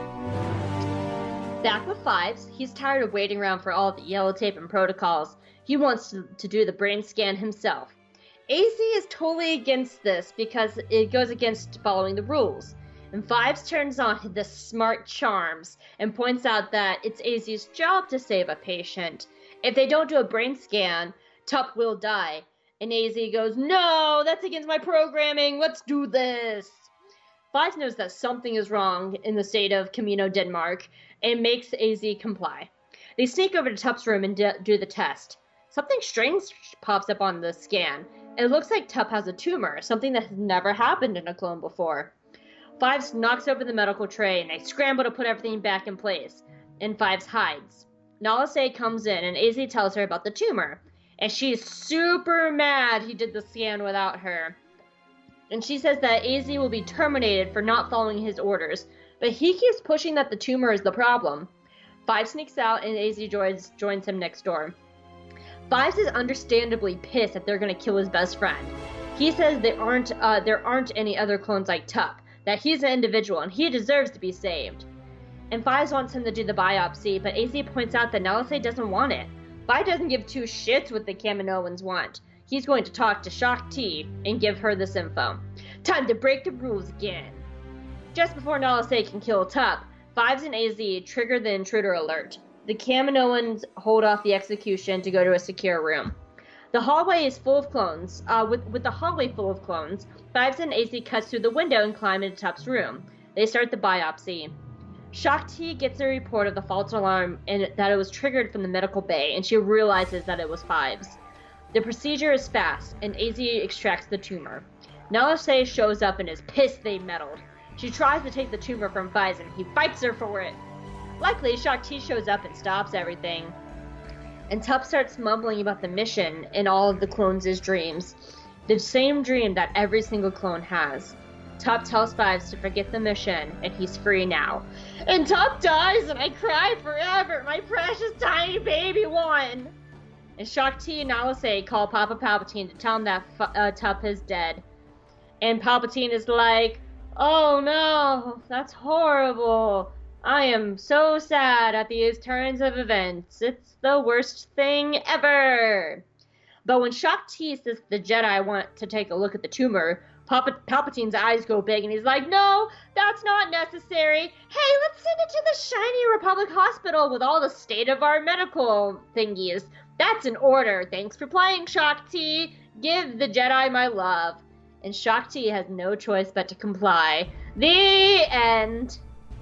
Back with Fives, he's tired of waiting around for all the yellow tape and protocols. He wants to, to do the brain scan himself. A Z is totally against this because it goes against following the rules. And Fives turns on the smart charms and points out that it's A Z's job to save a patient. If they don't do a brain scan, Tup will die. And A Z goes, "No, that's against my programming. Let's do this." Fives knows that something is wrong in the state of Kamino, Denmark, and makes A Z comply. They sneak over to Tup's room and d- do the test. Something strange pops up on the scan. It looks like Tup has a tumor, something that has never happened in a clone before. Fives knocks over the medical tray, and they scramble to put everything back in place. And Fives hides. Nala Se comes in, and A Z tells her about the tumor. And she's super mad he did the scan without her. And she says that A Z will be terminated for not following his orders, but he keeps pushing that the tumor is the problem. Fives sneaks out, and A Z joins, joins him next door. Fives is understandably pissed that they're going to kill his best friend. He says there aren't uh, there aren't any other clones like Tup, that he's an individual and he deserves to be saved. And Fives wants him to do the biopsy, but A Z points out that Nala Se doesn't want it. Fives doesn't give two shits what the Kaminoans want. He's going to talk to Shaak Ti and give her this info. Time to break the rules again. Just before Nala Se can kill Tup, Fives and A Z trigger the intruder alert. The Kaminoans hold off the execution to go to a secure room. The hallway is full of clones. Uh, with, with the hallway full of clones, Fives and A Z cuts through the window and climb into Tup's room. They start the biopsy. Shaak Ti gets a report of the false alarm and that it was triggered from the medical bay, and she realizes that it was Fives. The procedure is fast, and A Z extracts the tumor. Nala Se shows up and is pissed they meddled. She tries to take the tumor from Fives, and he fights her for it. Luckily, Shaak Ti shows up and stops everything. And Tup starts mumbling about the mission in all of the clones' dreams. The same dream that every single clone has. Tup tells Fives to forget the mission, and he's free now. And Tup dies, and I cry forever. My precious tiny baby one. And Shaak Ti and Nala Se call Papa Palpatine to tell him that uh, Tup is dead. And Palpatine is like, "Oh no, that's horrible. I am so sad at these turns of events. It's the worst thing ever." But when Shaak Ti says the Jedi want to take a look at the tumor, Pal- Palpatine's eyes go big, and he's like, no, that's not necessary. Hey, let's send it to the shiny Republic hospital with all the state-of-art medical thingies. That's an order. Thanks for playing, Shaak Ti. Give the Jedi my love. And Shaak Ti has no choice but to comply. The end.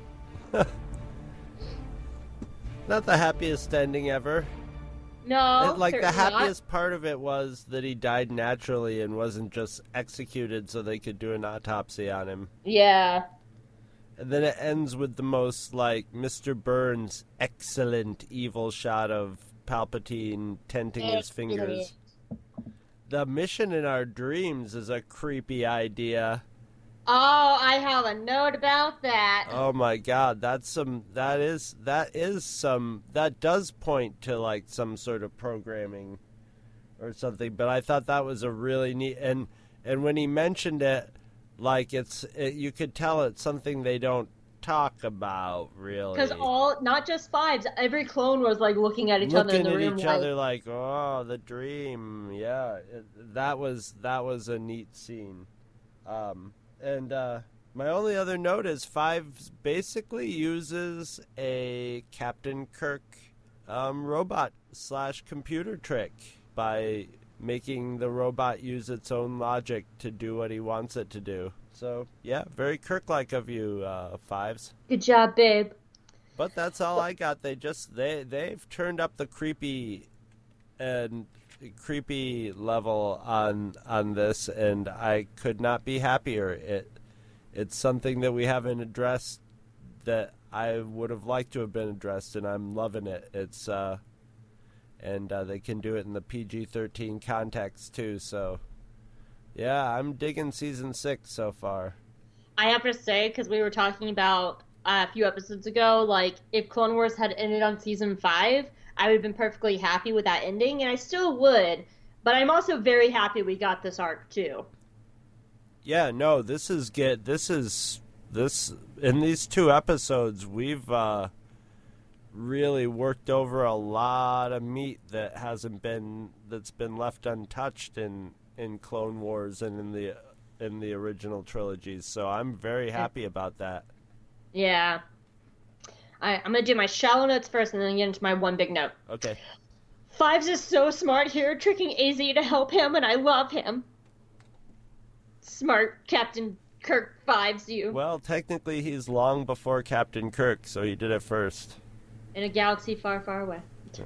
Not the happiest ending ever. No, It, like the certainly not. happiest part of it was that he died naturally and wasn't just executed so they could do an autopsy on him. Yeah. And then it ends with the most like Mister Burns excellent evil shot of Palpatine tenting his fingers. The mission in our dreams is a creepy idea. Oh, I have a note about that. Oh my god, that's some that is that is some that does point to like some sort of programming or something, but I thought that was a really neat and and when he mentioned it, like it's it, you could tell it's something they don't talk about really. Because all, not just Fives, every clone was like looking at each Looking other in the at room each like, other like, oh, the dream, yeah. It, that was that was a neat scene. Um And uh, my only other note is Fives basically uses a Captain Kirk um, robot slash computer trick by making the robot use its own logic to do what he wants it to do. So, yeah, very Kirk-like of you, uh, Fives. good job, babe. But that's all I got. They just, they, they've turned up the creepy and creepy level on on this, and I could not be happier. It it's something that we haven't addressed that I would have liked to have been addressed, and I'm loving it. It's uh and uh, they can do it in the P G thirteen context too, so yeah, I'm digging season six so far. I have to say, because we were talking about uh, a few episodes ago, like, if Clone Wars had ended on season five, I would have been perfectly happy with that ending, and I still would, but I'm also very happy we got this arc, too. Yeah, no, this is get this is this in these two episodes we've uh really worked over a lot of meat that hasn't been that's been left untouched in in Clone Wars and in the in the original trilogies. So I'm very happy about that. Yeah. I, I'm going to do my shallow notes first and then get into my one big note. Okay. Fives is so smart here, tricking A Z to help him, and I love him. Smart Captain Kirk Fives, you. Well, technically he's long before Captain Kirk, so he did it first. In a galaxy far, far away.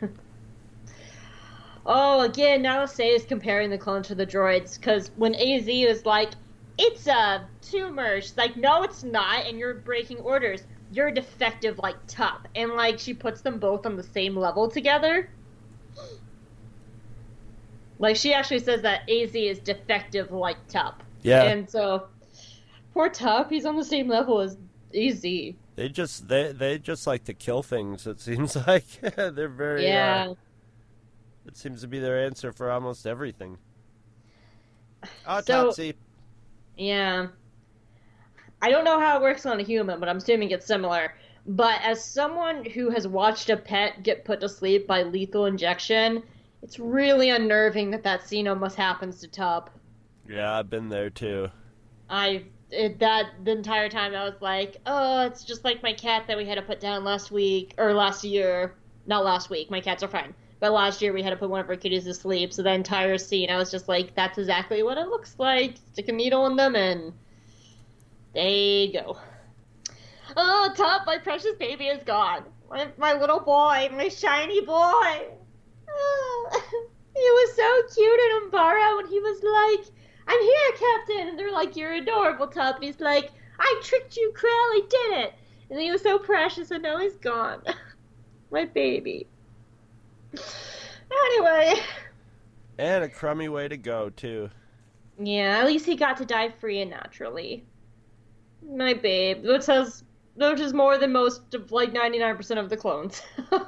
Oh, again, Nalase is comparing the clone to the droids, because when A Z is like, it's a tumor, she's like, no, it's not, and you're breaking orders. You're defective like Tup. And, like, she puts them both on the same level together. Like, she actually says that A Z is defective like Tup. Yeah. And so, poor Tup, he's on the same level as A Z. They just they they just like to kill things, it seems like. They're very Yeah. uh, it seems to be their answer for almost everything. Autopsy. So, yeah. I don't know how it works on a human, but I'm assuming it's similar. But as someone who has watched a pet get put to sleep by lethal injection, it's really unnerving that that scene almost happens to Tup. Yeah, I've been there too. I it, that the entire time I was like, oh, it's just like my cat that we had to put down last week or last year. Not last week. My cats are fine. But last year we had to put one of our kitties to sleep. So the entire scene, I was just like, that's exactly what it looks like. Stick a needle in them and they go. Oh, Tup, my precious baby is gone. My, my little boy, my shiny boy. Oh, he was so cute in Umbara when he was like, I'm here, Captain. And they're like, you're adorable, Tup. And he's like, I tricked you, Krill. I did it. And he was so precious, and now he's gone. My baby. Anyway. And a crummy way to go, too. Yeah, at least he got to die free and naturally. My babe. Which has, which is more than most of, like, ninety-nine percent of the clones.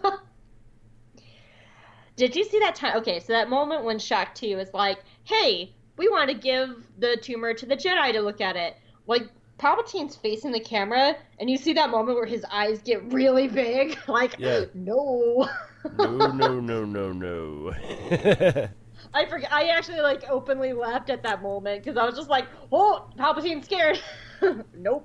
Did you see that time? Okay, so that moment when Shaak Ti was like, hey, we want to give the tumor to the Jedi to look at it. Like, Palpatine's facing the camera, and you see that moment where his eyes get really big. Like, yeah. no. No, no, no, no, no. I forget. I actually like openly laughed at that moment because I was just like, "Oh, Palpatine's scared." Nope.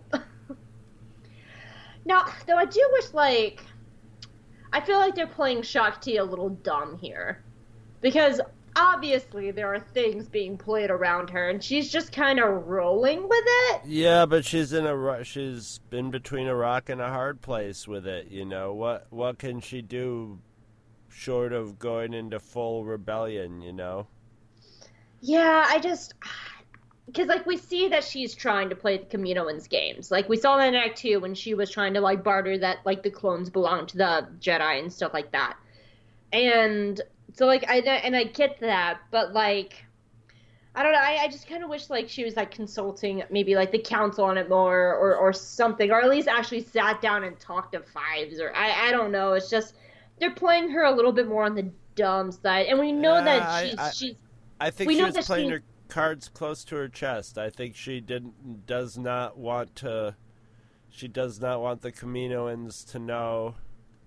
Now, though, I do wish like I feel like they're playing Shakti a little dumb here, because obviously there are things being played around her, and she's just kind of rolling with it. Yeah, but she's in a she's been between a rock and a hard place with it. You know what? What can she do short of going into full rebellion? You know. Yeah, I just because like we see that she's trying to play the Kaminoans games. Like we saw that in Act Two when she was trying to like barter that like the clones belong to the Jedi and stuff like that. And so like I and I get that, but like I don't know. I, I just kind of wish like she was like consulting maybe like the council on it more or or something, or at least actually sat down and talked to Fives, or I I don't know. It's just they're playing her a little bit more on the dumb side, and we know Yeah, that she's I, I, she's. I think we she know was that playing she- her cards close to her chest. I think she didn't does not want to. She does not want the Kaminoans to know,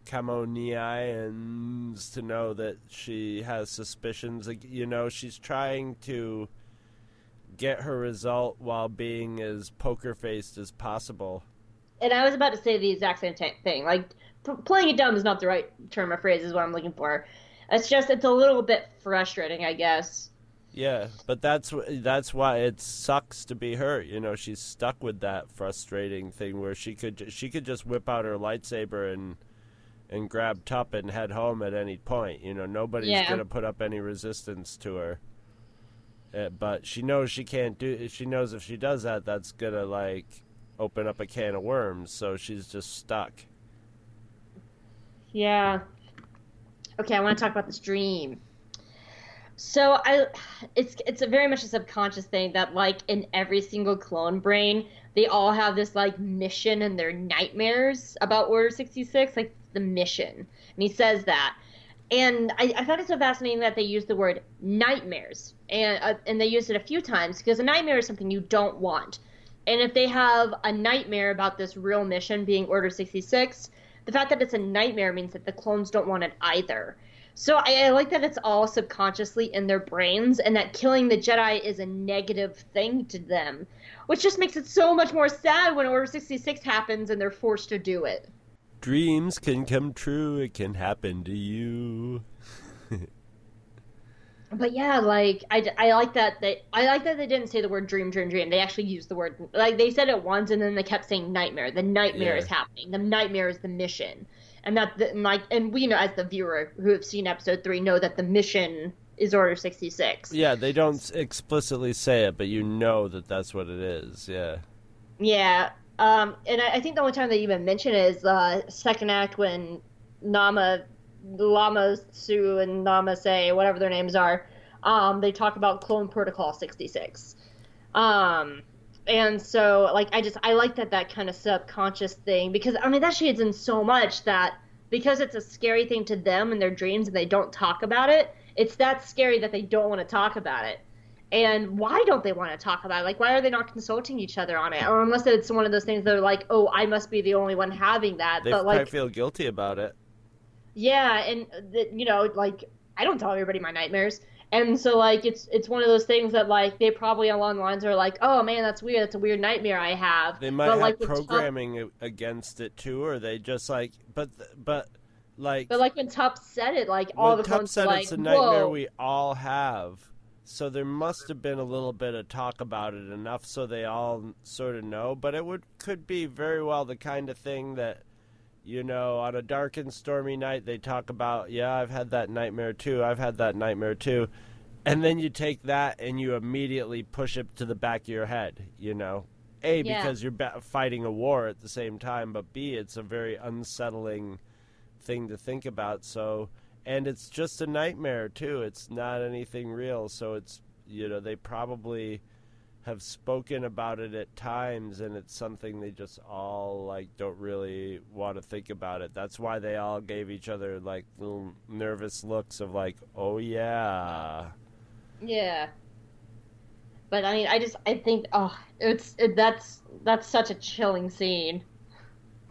Kamonians to know that she has suspicions. Like, you know, she's trying to get her result while being as poker faced as possible. And I was about to say the exact same t- thing. Like, p- playing it dumb is not the right term or phrase, is what I'm looking for. It's just, it's a little bit frustrating, I guess. Yeah, but that's wh- that's why it sucks to be her. You know, she's stuck with that frustrating thing where she could ju- she could just whip out her lightsaber and and grab Tup and head home at any point. You know, nobody's Yeah. gonna put up any resistance to her. Uh, but she knows she can't do. She knows if she does that, that's gonna like open up a can of worms. So she's just stuck. Yeah. Okay, I want to talk about this dream. So I, it's it's a very much a subconscious thing that like in every single clone brain, they all have this like mission in their nightmares about Order sixty-six, like the mission, and he says that, and I, I found it so fascinating that they use the word nightmares, and uh, and they used it a few times because a nightmare is something you don't want, and if they have a nightmare about this real mission being Order sixty-six, the fact that it's a nightmare means that the clones don't want it either. So I, I like that it's all subconsciously in their brains, and that killing the Jedi is a negative thing to them, which just makes it so much more sad when Order sixty-six happens and they're forced to do it. Dreams can come true. It can happen to you. But yeah, like I, I like that they I like that they didn't say the word dream, dream, dream. They actually used the word, like they said it once, and then they kept saying nightmare. The nightmare Yeah. is happening. The nightmare is the mission, and that the, and like and we know as the viewer who have seen episode three know that the mission is Order sixty-six. Yeah, they don't explicitly say it, but you know that that's what it is. Yeah. Yeah, um, and I, I think the only time they even mention it is uh, second act when Nama, Lama Su and Nama Say, whatever their names are, um, they talk about Clone Protocol sixty-six. Um, and so, like, I just, I like that that kind of subconscious thing, because, I mean, that shades in so much that because it's a scary thing to them in their dreams and they don't talk about it, it's that scary that they don't want to talk about it. And why don't they want to talk about it? Like, why are they not consulting each other on it? Or unless it's one of those things that are like, oh, I must be the only one having that. They but probably like, feel guilty about it. yeah, and the, you know, like, I don't tell everybody my nightmares. And so, like, it's it's one of those things that, like, they probably along the lines are like, oh, man, that's weird. That's a weird nightmare I have. They might but, have like, when Tup- programming a- against it too, or they just like, but but like, But, like, when Tup said it, like, all when the Tup clones said were like, it's a nightmare whoa. we all have. So there must have been a little bit of talk about it, enough so they all sort of know. But it would could be very well the kind of thing that, you know, on a dark and stormy night they talk about, yeah, I've had that nightmare too, I've had that nightmare too. And then you take that and you immediately push it to the back of your head, you know. A, Yeah. because you're ba- fighting a war at the same time, but B, it's a very unsettling thing to think about. So, and it's just a nightmare too. It's not anything real. So it's, you know, they probably have spoken about it at times, and it's something they just all like don't really want to think about it. That's why they all gave each other like little nervous looks of like, oh yeah. Yeah. But, I mean, I just, I think, oh, it's, it, that's, that's such a chilling scene.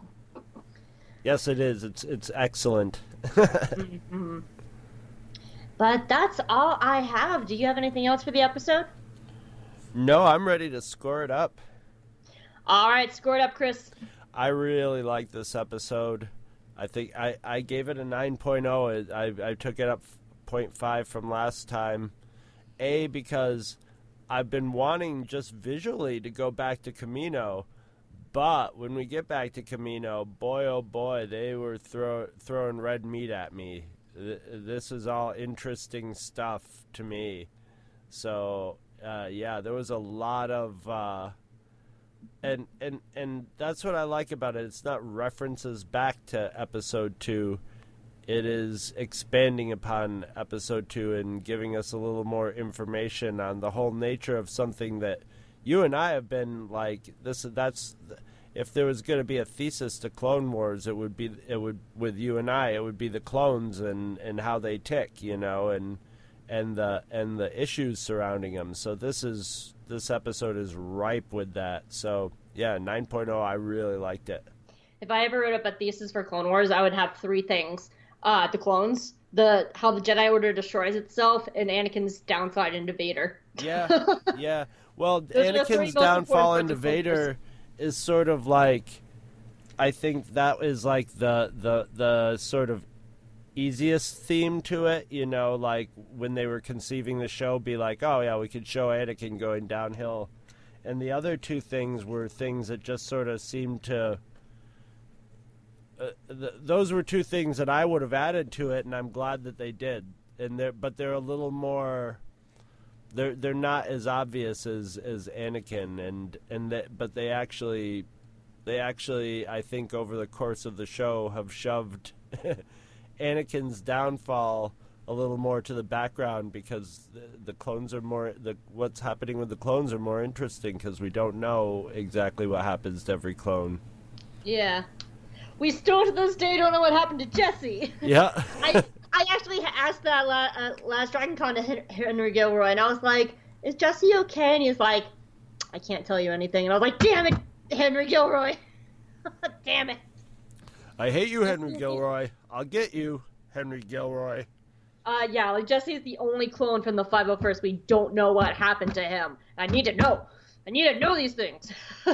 Yes, it is. It's it's excellent. Mhm. But that's all I have. Do you have anything else for the episode? No, I'm ready to score it up. All right, score it up, Chris. I really like this episode. I think I, I gave it a nine point oh. I, I took it up zero point five from last time. A, because I've been wanting just visually to go back to Kamino. But when we get back to Kamino, boy, oh boy, they were throw, throwing red meat at me. This is all interesting stuff to me. So, uh, yeah, there was a lot of... Uh, and, and, and that's what I like about it. It's not references back to episode two. It is expanding upon episode two and giving us a little more information on the whole nature of something that you and I have been like, this, that's... If there was going to be a thesis to Clone Wars, it would be it would with you and I. It would be the clones and, and how they tick, you know, and and the and the issues surrounding them. So this is this episode is ripe with that. So yeah, nine point oh. I really liked it. If I ever wrote up a thesis for Clone Wars, I would have three things: uh, the clones, the how the Jedi Order destroys itself, and Anakin's downslide into Vader. Yeah, yeah. Well, Anakin's downfall into Vader is sort of like, I think that is like the, the the sort of easiest theme to it, you know, like when they were conceiving the show, be like, oh yeah, we could show Anakin going downhill. And the other two things were things that just sort of seemed to, uh, th- those were two things that I would have added to it, and I'm glad that they did. And they're, but they're a little more... They're they're not as obvious as, as Anakin, and and that, but they actually, they actually I think over the course of the show have shoved Anakin's downfall a little more to the background because the, the clones are more the what's happening with the clones are more interesting because we don't know exactly what happens to every clone. Yeah, we still to this day don't know what happened to Jesse. Yeah. I I actually asked that la- uh, last Dragon Con to Henry Gilroy, and I was like, is Jesse okay? And he's like, I can't tell you anything. And I was like, damn it, Henry Gilroy. Damn it. I hate you, Henry Gilroy. I'll get you, Henry Gilroy. Uh, yeah, like Jesse is the only clone from the five oh first. We don't know what happened to him. I need to know. I need to know these things.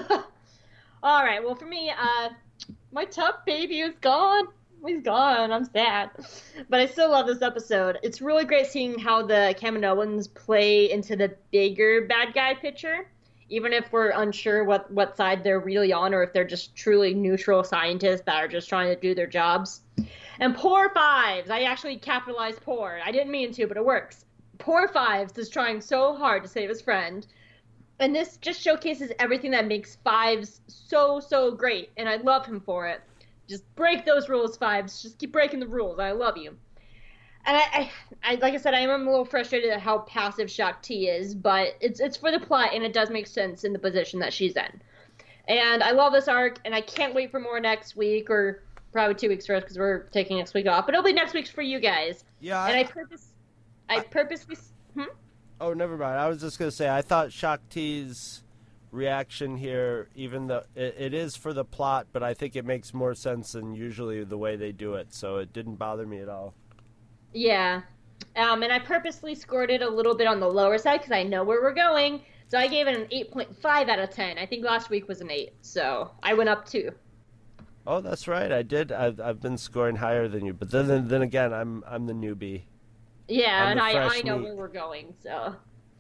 All right, well, for me, uh, my top baby is gone. He's gone. I'm sad. But I still love this episode. It's really great seeing how the Kaminoans play into the bigger bad guy picture, even if we're unsure what, what side they're really on or if they're just truly neutral scientists that are just trying to do their jobs. And Poor Fives. I actually capitalized poor. I didn't mean to, but it works. Poor Fives is trying so hard to save his friend. And this just showcases everything that makes Fives so, so great. And I love him for it. Just break those rules, Fives. Just keep breaking the rules. I love you. And I, I, I like I said, I am a little frustrated at how passive Shaak Ti is, but it's it's for the plot, and it does make sense in the position that she's in. And I love this arc, and I can't wait for more next week, or probably two weeks for us because we're taking next week off. But it'll be next week for you guys. Yeah. And I, I purpose, I, I purposely. Hmm? Oh, never mind. I was just gonna say I thought Shaak Ti's reaction here, even though it, it is for the plot, but I think it makes more sense than usually the way they do it, so it didn't bother me at all. Yeah, um, and I purposely scored it a little bit on the lower side because I know where we're going, so I gave it an eight point five out of ten. I think last week was an eight, so I went up two. Oh, that's right, I did. I've, I've been scoring higher than you, but then then, then again, I'm I'm the newbie. Yeah, I'm and I, I know meat. where we're going, so...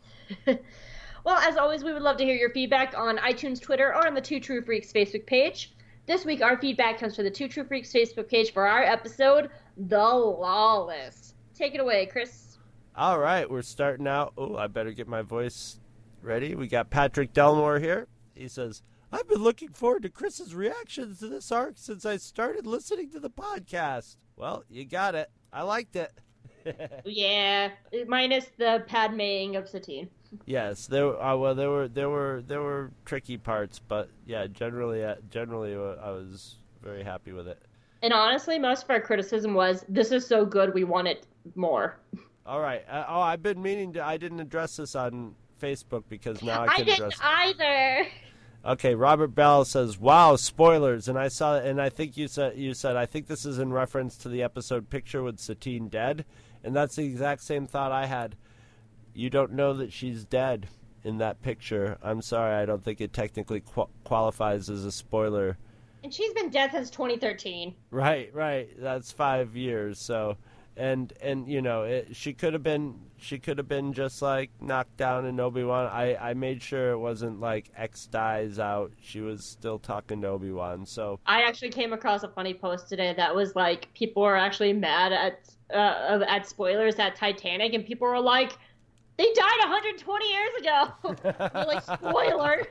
Well, as always, we would love to hear your feedback on iTunes, Twitter, or on the Two True Freaks Facebook page. This week, our feedback comes from the Two True Freaks Facebook page for our episode, The Lawless. Take it away, Chris. All right, we're starting out. Oh, I better get my voice ready. We got Patrick Delmore here. He says, I've been looking forward to Chris's reactions to this arc since I started listening to the podcast. Well, you got it. I liked it. Yeah, minus the Padmeing of Satine. Yes, there. Uh, well, there were there were there were tricky parts, but yeah, generally, uh, generally, uh, I was very happy with it. And honestly, most of our criticism was, "This is so good, we want it more." All right. Uh, oh, I've been meaning to. I didn't address this on Facebook because now I can I didn't address it. either. Okay, Robert Bell says, "Wow, spoilers!" And I saw, and I think you said you said I think this is in reference to the episode "Picture with Satine Dead." And that's the exact same thought I had. You don't know that she's dead in that picture. I'm sorry, I don't think it technically qu- qualifies as a spoiler. And she's been dead since twenty thirteen. Right, right. That's five years. So, and and you know, it, she could have been she could have been just like knocked down in Obi-Wan. I I made sure it wasn't like X dies out. She was still talking to Obi-Wan. So I actually came across a funny post today that was like people were actually mad at uh, at spoilers at Titanic, and people were like, they died one hundred twenty years ago. They're like, spoilers.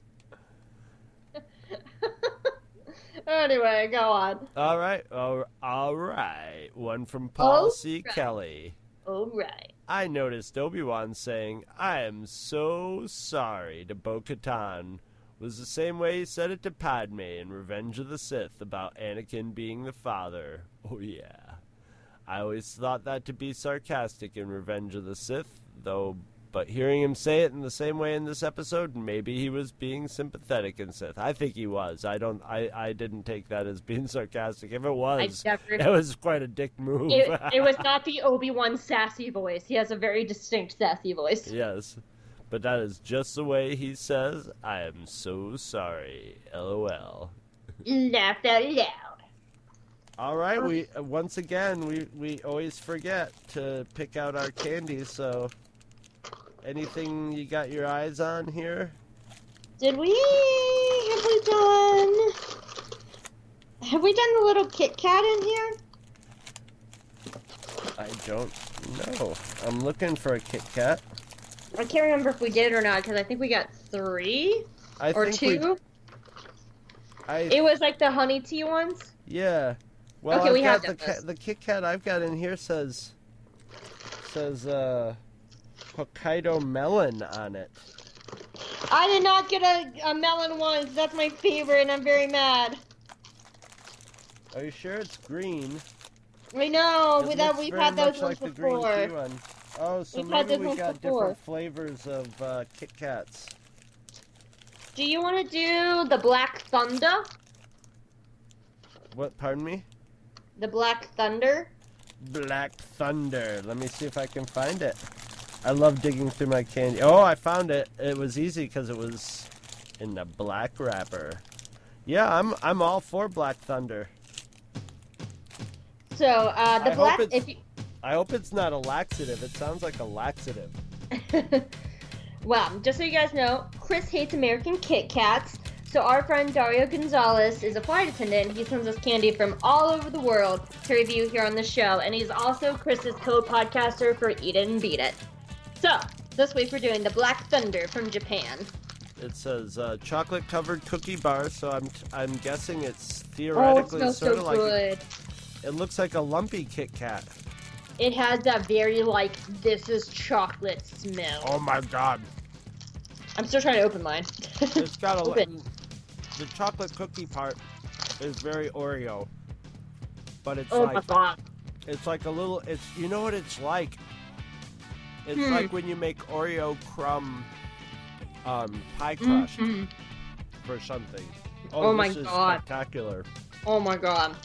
Anyway, go on. all right, all, all right. One from Paul All C. right. Kelly. All right. I noticed Obi-Wan saying, "I am so sorry" to Bo-Katan was the same way he said it to Padme in Revenge of the Sith about Anakin being the father. Oh yeah. I always thought that to be sarcastic in Revenge of the Sith, though, but hearing him say it in the same way in this episode, maybe he was being sympathetic in Sith. I think he was. I don't. I, I didn't take that as being sarcastic. If it was, I never- it was quite a dick move. It, it was not the Obi-Wan sassy voice. He has a very distinct sassy voice. Yes, but that is just the way he says, "I am so sorry." LOL. Laughed out loud. All right, we uh, once again we we always forget to pick out our candies. So, anything you got your eyes on here? Did we? Have we done? Have we done the little Kit Kat in here? I don't know. I'm looking for a Kit Kat. I can't remember if we did or not because I think we got three I or think two. We, I It was like the honey tea ones. yeah. Well, Okay, I've we got have the those. Ca- the Kit Kat I've got in here says says uh Hokkaido melon on it. I did not get a, a melon one 'cause that's my favorite and I'm very mad. Are you sure it's green? I know, It we, that, looks we've very had those much ones like the green before. tea one. Oh, so We've had maybe those we ones got before. different flavors of uh, Kit Kats. Do you want to do the Black Thunder? What? Pardon me? The Black Thunder? Black Thunder. Let me see if I can find it. I love digging through my candy. Oh, I found it. It was easy because it was in the black wrapper. Yeah, I'm I'm all for Black Thunder. So, uh, the I hope Black... it's- If you, I hope it's not a laxative. It sounds like a laxative. well, just so you guys know, Chris hates American Kit Kats. So our friend Dario Gonzalez is a flight attendant. He sends us candy from all over the world to review here on the show. And he's also Chris's co-podcaster for Eat It and Beat It. So, this week we're doing the Black Thunder from Japan. It says uh, chocolate covered cookie bar, so I'm I'm guessing it's Oh, it theoretically smells sort so of like good. it looks like a lumpy Kit Kat. It has that very, like, this is chocolate smell. Oh my god. I'm still trying to open mine. It's got a Open. the chocolate cookie part is very Oreo. But it's Oh my like god. it's like a little it's you know what it's like? It's Hmm. like when you make Oreo crumb um pie crust Mhm. for something. Oh my this is God. spectacular. Oh my god.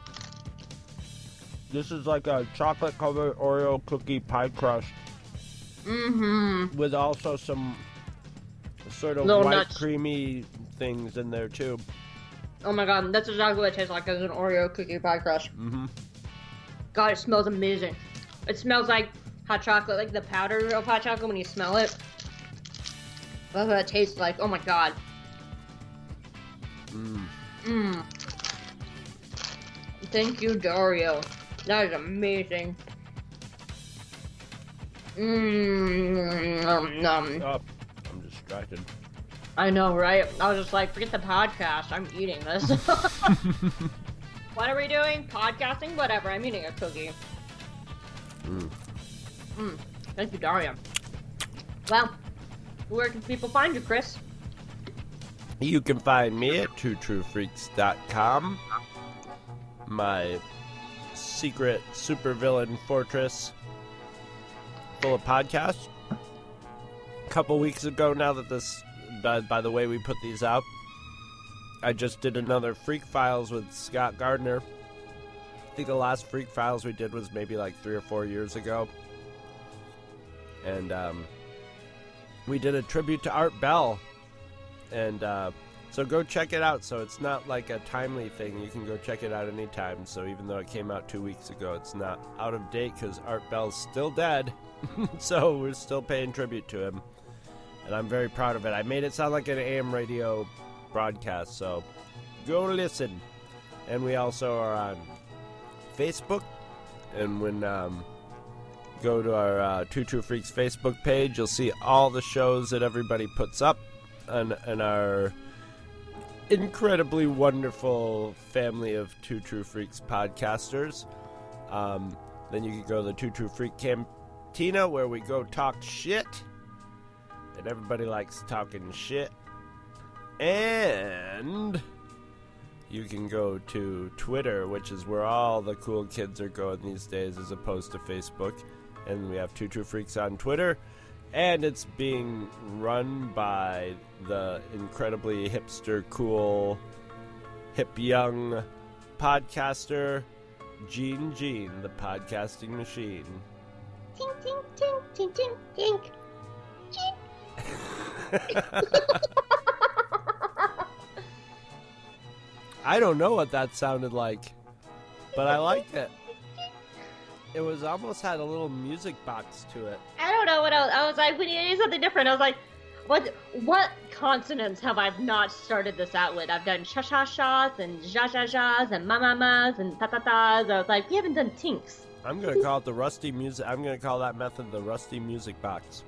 This is like a chocolate covered Oreo cookie pie crust Mm-hmm. with also some sort of Little white nuts. creamy things in there too. Oh my god, that's exactly what it tastes like as an Oreo cookie pie crust. Mm-hmm. God, it smells amazing. It smells like hot chocolate, like the powder of hot chocolate when you smell it. That's what it tastes like. Oh my god. Mm. Mmm. Thank you, Dario. That is amazing. Mmm. Nom, nom. Oh, I'm distracted. I know, right? I was just like, forget the podcast. I'm eating this. What are we doing? Podcasting? Whatever. I'm eating a cookie. Mm. Mmm. Thank you, Dario. Well, where can people find you, Chris? You can find me at two true freaks dot com. My secret supervillain fortress full of podcasts. A couple weeks ago, now that this, by, by the way we put these out, I just did another Freak Files with Scott Gardner. I think the last Freak Files we did was maybe like three or four years ago. And um, we did a tribute to Art Bell. And uh, so go check it out. So it's not like a timely thing. You can go check it out anytime. So even though it came out two weeks ago, it's not out of date because Art Bell's still dead. So we're still paying tribute to him. And I'm very proud of it. I made it sound like an A M radio broadcast. So go listen. And we also are on Facebook. And when um, go to our uh, Two True Freaks Facebook page, you'll see all the shows that everybody puts up on, on our incredibly wonderful family of Two True Freaks podcasters. Um, then you can go to the Two True Freak Cantina, where we go talk shit. And everybody likes talking shit. And you can go to Twitter, which is where all the cool kids are going these days, as opposed to Facebook. And we have Two True Freaks on Twitter. And it's being run by the incredibly hipster, cool, hip young podcaster, Gene Gene, the podcasting machine. Tink, tink, tink, tink, tink, tink. Tink. I don't know what that sounded like, but I liked it. It was almost had a little music box to it. I don't know what else. I was like, we need to do something different. I was like, what what consonants have I not started this out with? I've done sha-sha-shas and ja-ja-jas and ma-ma-mas and ta-ta-tas. I was like, we haven't done tinks. I'm going to call it the rusty music. I'm going to call that method the rusty music box.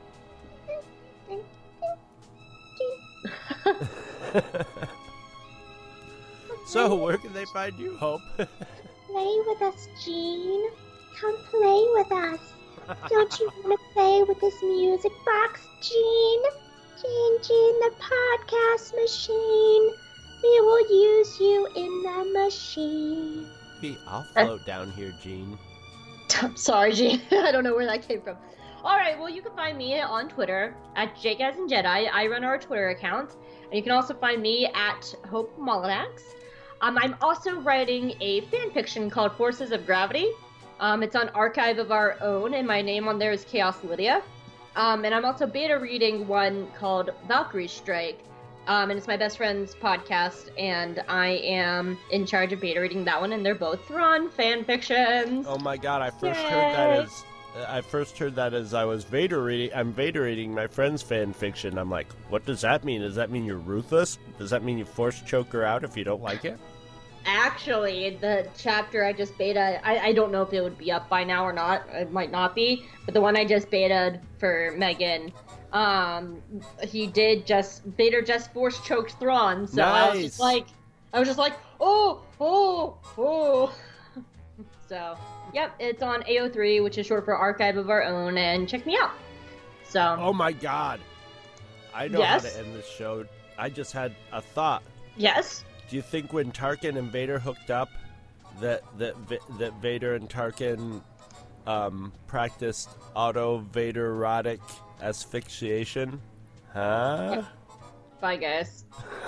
So, where can they find you, Hope? Play with us, Gene. Come play with us. Don't you want to play with this music box, Gene? Gene, Gene, the podcast machine. We will use you in the machine. Hey, I'll float down here, Gene. I'm sorry, Gene. I don't know where that came from. All right, well, you can find me on Twitter at Jake as in Jedi. I run our Twitter account. And you can also find me at Hope Molinax. Um, I'm also writing a fan fiction called Forces of Gravity. Um, it's on Archive of Our Own, and my name on there is Chaos Lydia. Um, and I'm also beta reading one called Valkyrie Strike. Um, and it's my best friend's podcast, and I am in charge of beta reading that one, and they're both Thrawn fan fictions. Oh my god, I first Yay. heard that as... I first heard that as I was Vader reading. I'm Vader reading my friend's fan fiction. I'm like, what does that mean? Does that mean you're ruthless? Does that mean you force choke her out if you don't like it? Actually, the chapter I just beta, I, I don't know if it would be up by now or not. It might not be. But the one I just betaed for Megan, um, he did just, Vader just force choked Thrawn. So nice. I was just like, I was just like, oh, oh, oh. So, yep, it's on A O three, which is short for Archive of Our Own, and check me out. So. Oh my god. I know yes? how to end this show. I just had a thought. Yes? Do you think when Tarkin and Vader hooked up, that that that Vader and Tarkin um, practiced auto-Vader-erotic asphyxiation? Huh? Bye, guys.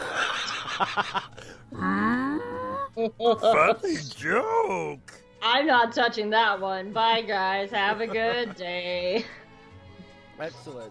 Funny joke! I'm not touching that one. Bye, guys. Have a good day. Excellent.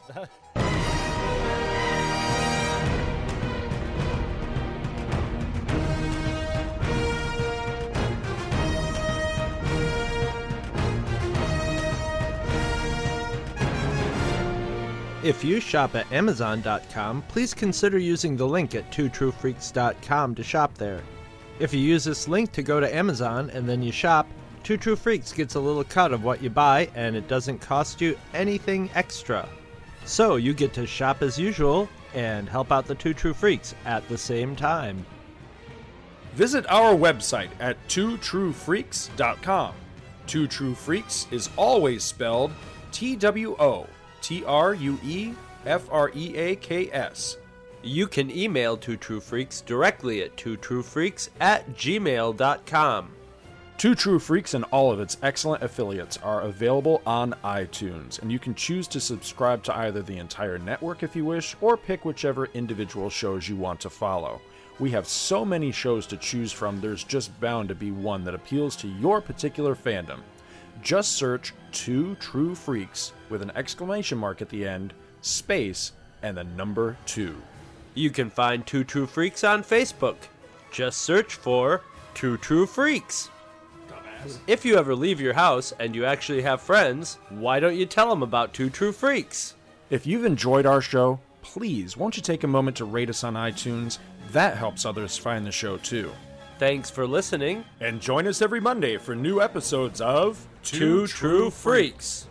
If you shop at Amazon dot com, please consider using the link at two true freaks dot com to shop there. If you use this link to go to Amazon and then you shop, Two True Freaks gets a little cut of what you buy, and it doesn't cost you anything extra. So you get to shop as usual and help out the Two True Freaks at the same time. Visit our website at two true freaks dot com. Two True Freaks is always spelled T W O T R U E F R E A K S. You can email Two True Freaks directly at two true freaks at gmail dot com. Two True Freaks and all of its excellent affiliates are available on iTunes, and you can choose to subscribe to either the entire network if you wish, or pick whichever individual shows you want to follow. We have so many shows to choose from, there's just bound to be one that appeals to your particular fandom. Just search Two True Freaks with an exclamation mark at the end, space, and the number two. You can find Two True Freaks on Facebook. Just search for Two True Freaks. If you ever leave your house and you actually have friends, why don't you tell them about Two True Freaks? If you've enjoyed our show, please won't you take a moment to rate us on iTunes? That helps others find the show too. Thanks for listening. And join us every Monday for new episodes of Two True Freaks.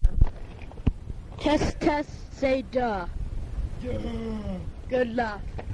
Test, test, say duh. Good luck.